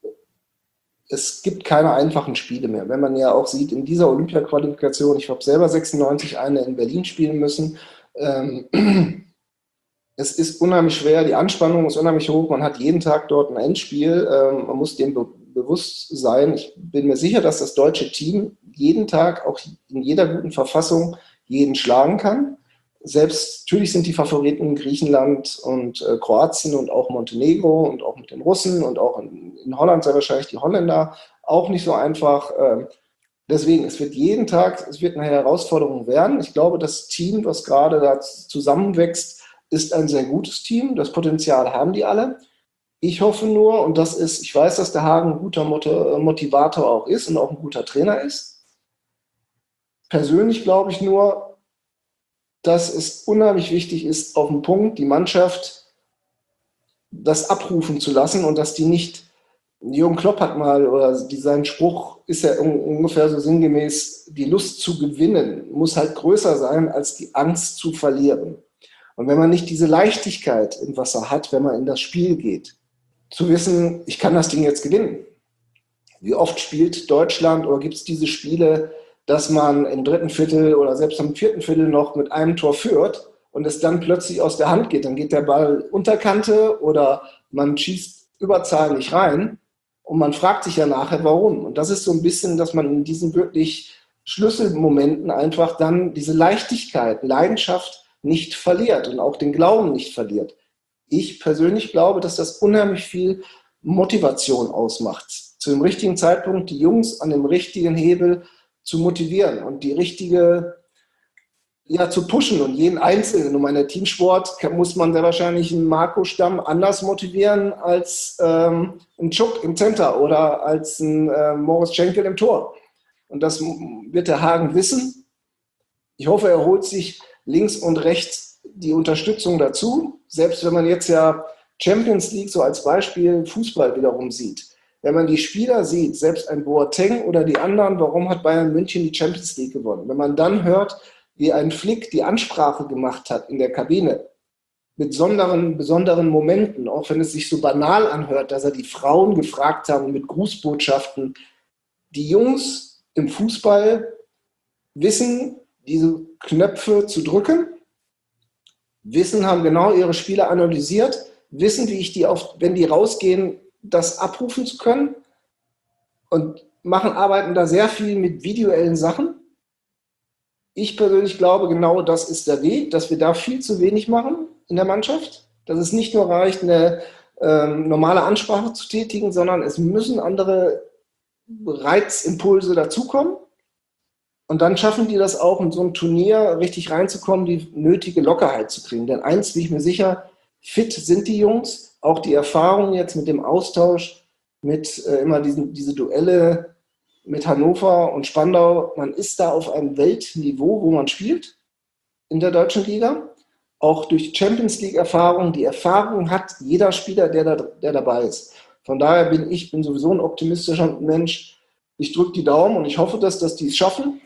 Speaker 3: es gibt keine einfachen Spiele mehr. Wenn man ja auch sieht, in dieser Olympia-Qualifikation, ich habe selber sechsundneunzig eine in Berlin spielen müssen, ähm, es ist unheimlich schwer, die Anspannung ist unheimlich hoch, man hat jeden Tag dort ein Endspiel, ähm, man muss dem be- bewusst sein. Ich bin mir sicher, dass das deutsche Team jeden Tag, auch in jeder guten Verfassung, jeden schlagen kann. Selbst natürlich sind die Favoriten Griechenland und äh, Kroatien und auch Montenegro und auch mit den Russen und auch in, in Holland sehr wahrscheinlich die Holländer auch nicht so einfach. Ähm, Deswegen, es wird jeden Tag, es wird eine Herausforderung werden. Ich glaube, das Team, was gerade da zusammenwächst, ist ein sehr gutes Team. Das Potenzial haben die alle. Ich hoffe nur, und das ist, ich weiß, dass der Hagen ein guter Motivator auch ist und auch ein guter Trainer ist. Persönlich glaube ich nur, dass es unheimlich wichtig ist, auf den Punkt die Mannschaft das abrufen zu lassen und dass die nicht, Jürgen Klopp hat mal, oder die, sein Spruch ist ja ungefähr so sinngemäß, die Lust zu gewinnen muss halt größer sein, als die Angst zu verlieren. Und wenn man nicht diese Leichtigkeit im Wasser hat, wenn man in das Spiel geht, zu wissen, ich kann das Ding jetzt gewinnen. Wie oft spielt Deutschland oder gibt es diese Spiele, dass man im dritten Viertel oder selbst im vierten Viertel noch mit einem Tor führt und es dann plötzlich aus der Hand geht. Dann geht der Ball Unterkante oder man schießt Überzahl nicht rein und man fragt sich ja nachher, warum. Und das ist so ein bisschen, dass man in diesen wirklich Schlüsselmomenten einfach dann diese Leichtigkeit, Leidenschaft nicht verliert und auch den Glauben nicht verliert. Ich persönlich glaube, dass das unheimlich viel Motivation ausmacht. Zu dem richtigen Zeitpunkt die Jungs an dem richtigen Hebel zu motivieren und die richtige, ja, zu pushen und jeden Einzelnen. Um einen Teamsport muss man sehr wahrscheinlich einen Marco Stamm anders motivieren als ähm, einen Chuck im Center oder als einen äh, Moritz Schenkel im Tor. Und das wird der Hagen wissen. Ich hoffe, er holt sich links und rechts die Unterstützung dazu. Selbst wenn man jetzt ja Champions League so als Beispiel Fußball wiederum sieht. Wenn man die Spieler sieht, selbst ein Boateng oder die anderen, warum hat Bayern München die Champions League gewonnen? Wenn man dann hört, wie ein Flick die Ansprache gemacht hat in der Kabine, mit besonderen, besonderen Momenten, auch wenn es sich so banal anhört, dass er die Frauen gefragt hat mit Grußbotschaften. Die Jungs im Fußball wissen, diese Knöpfe zu drücken, wissen, haben genau ihre Spieler analysiert, wissen, wie ich die, auf, wenn die rausgehen, das abrufen zu können und machen, arbeiten da sehr viel mit visuellen Sachen. Ich persönlich glaube, genau das ist der Weg, dass wir da viel zu wenig machen in der Mannschaft, dass es nicht nur reicht, eine ähm, normale Ansprache zu tätigen, sondern es müssen andere Reizimpulse dazukommen. Und dann schaffen die das auch, in so ein Turnier richtig reinzukommen, die nötige Lockerheit zu kriegen. Denn eins bin ich mir sicher, fit sind die Jungs, auch die Erfahrung jetzt mit dem Austausch, mit äh, immer diesen, diese Duelle mit Hannover und Spandau. Man ist da auf einem Weltniveau, wo man spielt in der deutschen Liga. Auch durch Champions League-Erfahrung. Die Erfahrung hat jeder Spieler, der, da, der dabei ist. Von daher bin ich bin sowieso ein optimistischer Mensch. Ich drücke die Daumen und ich hoffe, dass, dass die es schaffen.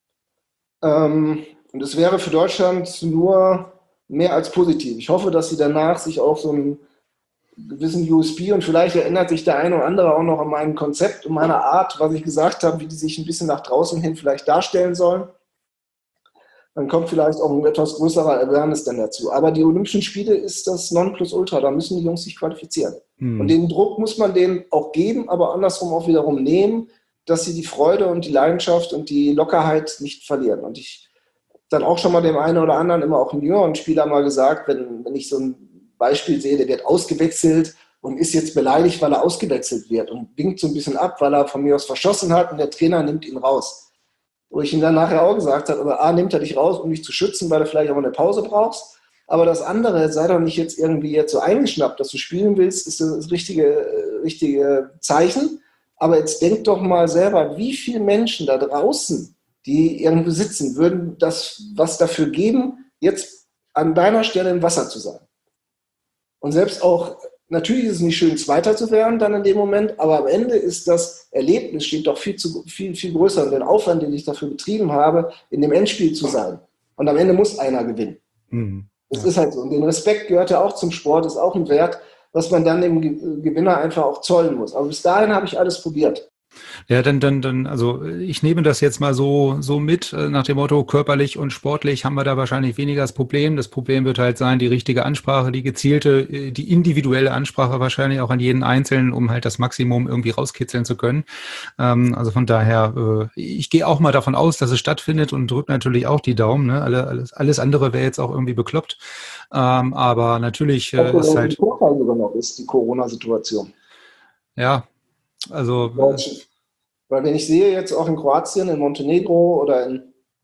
Speaker 3: Ähm, und es wäre für Deutschland nur mehr als positiv. Ich hoffe, dass sie danach sich auch so einen gewissen U S P und vielleicht erinnert sich der eine oder andere auch noch an mein Konzept und meine Art, was ich gesagt habe, wie die sich ein bisschen nach draußen hin vielleicht darstellen sollen. Dann kommt vielleicht auch ein etwas größerer Awareness dann dazu. Aber die Olympischen Spiele ist das Nonplusultra, da müssen die Jungs sich qualifizieren. Hm. Und den Druck muss man denen auch geben, aber andersrum auch wiederum nehmen, dass sie die Freude und die Leidenschaft und die Lockerheit nicht verlieren. Und ich dann auch schon mal dem einen oder anderen, immer auch einem jüngeren Spieler mal gesagt, wenn, wenn ich so ein Beispiel sehe, der wird ausgewechselt und ist jetzt beleidigt, weil er ausgewechselt wird und winkt so ein bisschen ab, weil er von mir aus verschossen hat und der Trainer nimmt ihn raus. Wo ich ihm dann nachher auch gesagt habe, aber A, nimmt er dich raus, um dich zu schützen, weil du vielleicht auch eine Pause brauchst, aber das andere, sei doch nicht jetzt irgendwie jetzt so eingeschnappt, dass du spielen willst, ist das richtige, richtige Zeichen, aber jetzt denk doch mal selber, wie viele Menschen da draußen, die irgendwo sitzen, würden das was dafür geben, jetzt an deiner Stelle im Wasser zu sein. Und selbst auch, natürlich ist es nicht schön, Zweiter zu werden dann in dem Moment, aber am Ende ist das Erlebnis, steht doch viel, zu, viel, viel größer und den Aufwand, den ich dafür betrieben habe, in dem Endspiel zu sein. Und am Ende muss einer gewinnen. Mhm. Das ja. ist halt so. Und den Respekt gehört ja auch zum Sport, ist auch ein Wert, was man dann dem Gewinner einfach auch zollen muss. Aber bis dahin habe ich alles probiert.
Speaker 2: Ja, dann, dann, dann, also ich nehme das jetzt mal so, so mit, nach dem Motto, körperlich und sportlich haben wir da wahrscheinlich weniger das Problem. Das Problem wird halt sein, die richtige Ansprache, die gezielte, die individuelle Ansprache wahrscheinlich auch an jeden Einzelnen, um halt das Maximum irgendwie rauskitzeln zu können. Ähm, also von daher, äh, ich gehe auch mal davon aus, dass es stattfindet und drücke natürlich auch die Daumen. Ne? Alle, alles, alles andere wäre jetzt auch irgendwie bekloppt. Ähm, aber natürlich äh, ist halt...
Speaker 3: Vorteil sogar noch ist die Corona-Situation.
Speaker 2: Ja, also...
Speaker 3: Weil wenn ich sehe jetzt auch in Kroatien, in Montenegro oder in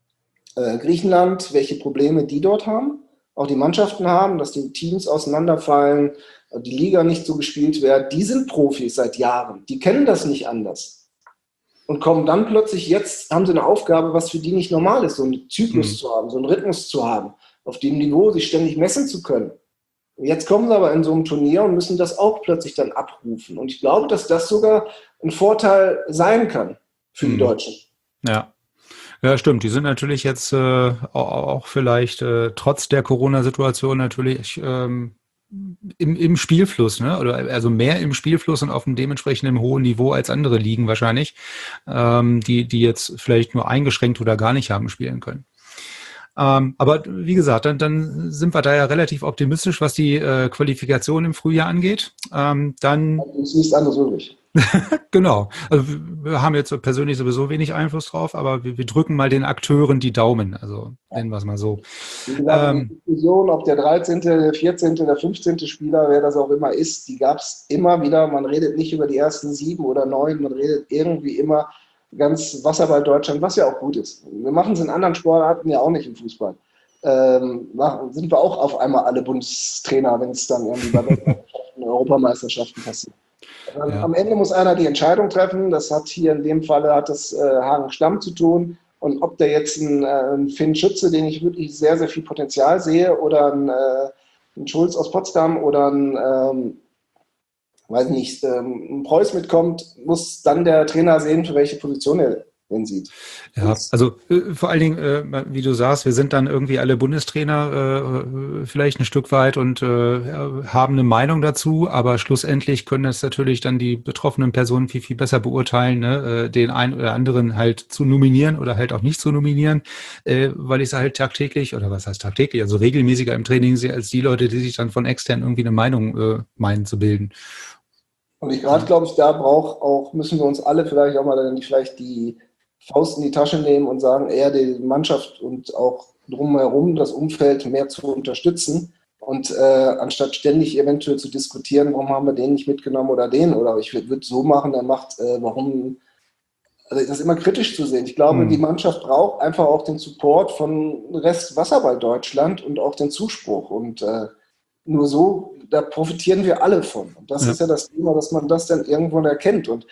Speaker 3: äh, Griechenland, welche Probleme die dort haben, auch die Mannschaften haben, dass die Teams auseinanderfallen, die Liga nicht so gespielt wird, die sind Profis seit Jahren, die kennen das nicht anders. Und kommen dann plötzlich, jetzt haben sie eine Aufgabe, was für die nicht normal ist, so einen Zyklus mhm. zu haben, so einen Rhythmus zu haben, auf dem Niveau sich ständig messen zu können. Jetzt kommen sie aber in so einem Turnier und müssen das auch plötzlich dann abrufen. Und ich glaube, dass das sogar ein Vorteil sein kann für die mhm. Deutschen.
Speaker 2: Ja. Ja, stimmt. Die sind natürlich jetzt äh, auch vielleicht äh, trotz der Corona-Situation natürlich ähm, im, im Spielfluss, ne? Oder also mehr im Spielfluss und auf einem dementsprechend hohen Niveau als andere Ligen wahrscheinlich, ähm, die die jetzt vielleicht nur eingeschränkt oder gar nicht haben spielen können. Ähm, aber wie gesagt, dann, dann sind wir da ja relativ optimistisch, was die äh, Qualifikation im Frühjahr angeht. Ähm, dann
Speaker 3: also ist nichts anderes übrig.
Speaker 2: Genau. Also wir haben jetzt persönlich sowieso wenig Einfluss drauf, aber wir, wir drücken mal den Akteuren die Daumen. Also nennen wir es mal so.
Speaker 3: Wie gesagt, ähm, die Diskussion, ob der dreizehnte, der vierzehnte, der fünfzehnte Spieler, wer das auch immer ist, die gab es immer wieder. Man redet nicht über die ersten sieben oder neun, man redet irgendwie immer ganz Wasserball Deutschland, was ja auch gut ist. Wir machen es in anderen Sportarten ja auch nicht im Fußball. Ähm, machen, sind wir auch auf einmal alle Bundestrainer, wenn es dann irgendwie bei Weltmeisterschaften, Europameisterschaften passiert. Ja. Am Ende muss einer die Entscheidung treffen. Das hat hier in dem Falle hat das äh, Hagen Stamm zu tun. Und ob der jetzt ein, äh, ein Finn Schütze, den ich wirklich sehr, sehr viel Potenzial sehe, oder ein, äh, ein Schulz aus Potsdam oder ein, ähm, weiß nicht, ähm, ein Preuß mitkommt, muss dann der Trainer sehen, für welche Position er den sieht.
Speaker 2: Ja, also äh, vor allen Dingen, äh, wie du sagst, wir sind dann irgendwie alle Bundestrainer äh, vielleicht ein Stück weit und äh, haben eine Meinung dazu, aber schlussendlich können das natürlich dann die betroffenen Personen viel, viel besser beurteilen, ne? äh, den einen oder anderen halt zu nominieren oder halt auch nicht zu nominieren, äh, weil ich es halt tagtäglich, oder was heißt tagtäglich, also regelmäßiger im Training sehe, als die Leute, die sich dann von extern irgendwie eine Meinung äh, meinen zu bilden.
Speaker 3: Und ich gerade glaube ich, da braucht auch, müssen wir uns alle vielleicht auch mal dann vielleicht die Faust in die Tasche nehmen und sagen, eher die Mannschaft und auch drumherum das Umfeld mehr zu unterstützen und äh, anstatt ständig eventuell zu diskutieren, warum haben wir den nicht mitgenommen oder den, oder ich würde so machen, der macht, äh, warum, also das immer kritisch zu sehen. Ich glaube, mhm. die Mannschaft braucht einfach auch den Support von Rest Wasserball Deutschland und auch den Zuspruch und äh, nur so, da profitieren wir alle von. Und das ja. ist ja das Thema, dass man das dann irgendwo erkennt. Und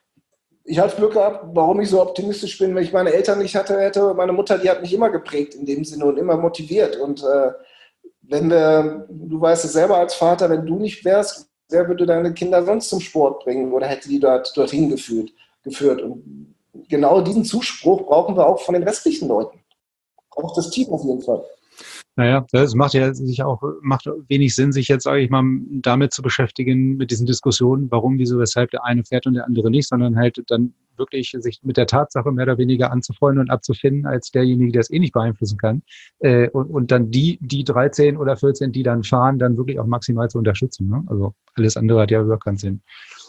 Speaker 3: ich habe Glück gehabt, warum ich so optimistisch bin, wenn ich meine Eltern nicht hatte, hätte meine Mutter, die hat mich immer geprägt in dem Sinne und immer motiviert. Und äh, wenn wir, du weißt es selber als Vater, wenn du nicht wärst, wer würde deine Kinder sonst zum Sport bringen oder hätte die dort, dorthin geführt, geführt? Und genau diesen Zuspruch brauchen wir auch von den restlichen Leuten. Auch das Team auf jeden Fall.
Speaker 2: Naja, es macht ja sich auch, macht wenig Sinn, sich jetzt, sage ich mal, damit zu beschäftigen, mit diesen Diskussionen, warum, wieso, weshalb der eine fährt und der andere nicht, sondern halt dann wirklich sich mit der Tatsache mehr oder weniger anzufreunden und abzufinden, als derjenige, der es eh nicht beeinflussen kann. Äh, und, und dann die, die dreizehn oder vierzehn, die dann fahren, dann wirklich auch maximal zu unterstützen. Ne? Also alles andere hat ja überhaupt keinen Sinn.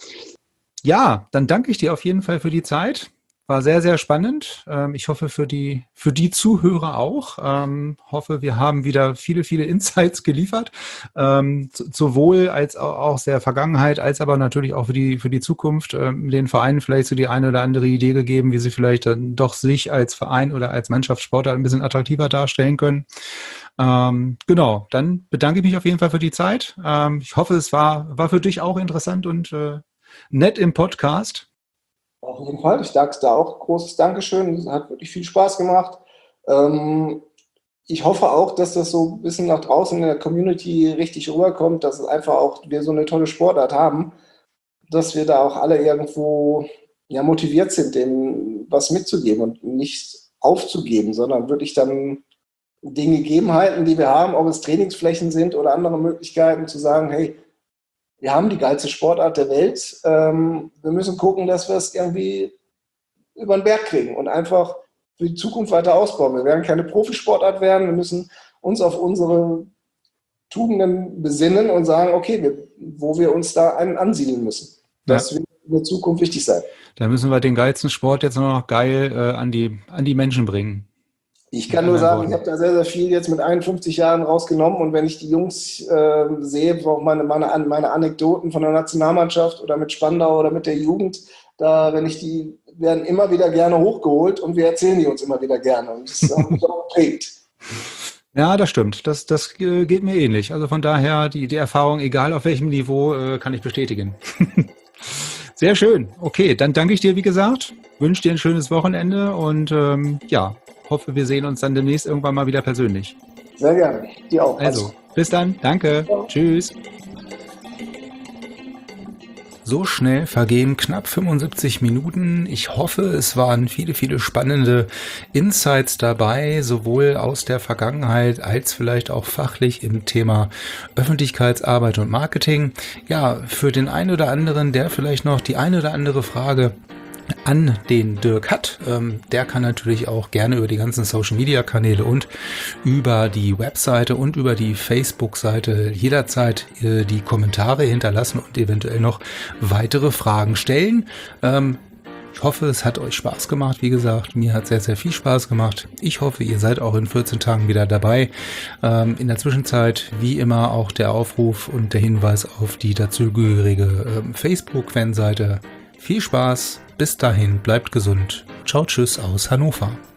Speaker 2: Ja, dann danke ich dir auf jeden Fall für die Zeit. War sehr, sehr spannend. Ich hoffe für die, für die Zuhörer auch. Ähm, hoffe, wir haben wieder viele, viele Insights geliefert. Ähm, sowohl als auch aus der Vergangenheit, als aber natürlich auch für die, für die Zukunft. Ähm, den Vereinen vielleicht so die eine oder andere Idee gegeben, wie sie vielleicht dann doch sich als Verein oder als Mannschaftssportler ein bisschen attraktiver darstellen können. Ähm, genau. Dann bedanke ich mich auf jeden Fall für die Zeit. Ähm, ich hoffe, es war, war für dich auch interessant und äh, nett im Podcast.
Speaker 3: Auf jeden Fall. Ich sage da auch großes Dankeschön. Es hat wirklich viel Spaß gemacht. Ähm, ich hoffe auch, dass das so ein bisschen nach draußen in der Community richtig rüberkommt, dass es einfach auch wir so eine tolle Sportart haben, dass wir da auch alle irgendwo ja, motiviert sind, dem was mitzugeben und nicht aufzugeben, sondern wirklich dann den Gegebenheiten, die wir haben, ob es Trainingsflächen sind oder andere Möglichkeiten, zu sagen, hey, wir haben die geilste Sportart der Welt. Ähm, wir müssen gucken, dass wir es irgendwie über den Berg kriegen und einfach für die Zukunft weiter ausbauen. Wir werden keine Profisportart werden. Wir müssen uns auf unsere Tugenden besinnen und sagen, okay, wir, wo wir uns da einen ansiedeln müssen. Das ja. wird in der Zukunft wichtig sein.
Speaker 2: Da müssen wir den geilsten Sport jetzt nur noch geil äh, an die, an die Menschen bringen.
Speaker 3: Ich kann nur sagen, ich habe da sehr, sehr viel jetzt mit einundfünfzig Jahren rausgenommen und wenn ich die Jungs äh, sehe, auch meine, meine, meine Anekdoten von der Nationalmannschaft oder mit Spandau oder mit der Jugend, da, wenn ich die, werden immer wieder gerne hochgeholt und wir erzählen die uns immer wieder gerne. Und das hat mich auch geprägt.
Speaker 2: Ja, das stimmt. Das, das äh, geht mir ähnlich. Also von daher, die, die Erfahrung, egal auf welchem Niveau, äh, kann ich bestätigen. Sehr schön. Okay, dann danke ich dir, wie gesagt. Wünsche dir ein schönes Wochenende und ähm, ja, hoffe, wir sehen uns dann demnächst irgendwann mal wieder persönlich.
Speaker 3: Sehr gerne. Dir auch.
Speaker 2: Also, bis dann. Danke. Ja. Tschüss. So schnell vergehen knapp fünfundsiebzig Minuten. Ich hoffe, es waren viele, viele spannende Insights dabei, sowohl aus der Vergangenheit als vielleicht auch fachlich im Thema Öffentlichkeitsarbeit und Marketing. Ja, für den einen oder anderen, der vielleicht noch die eine oder andere Frage an den Dirk hat, ähm, der kann natürlich auch gerne über die ganzen Social-Media-Kanäle und über die Webseite und über die Facebook-Seite jederzeit äh, die Kommentare hinterlassen und eventuell noch weitere Fragen stellen. Ähm, ich hoffe, es hat euch Spaß gemacht. Wie gesagt, mir hat sehr, sehr viel Spaß gemacht. Ich hoffe, ihr seid auch in vierzehn Tagen wieder dabei. Ähm, in der Zwischenzeit, wie immer, auch der Aufruf und der Hinweis auf die dazugehörige ähm, Facebook-Fanseite. Viel Spaß, bis dahin, bleibt gesund. Ciao, tschüss aus Hannover.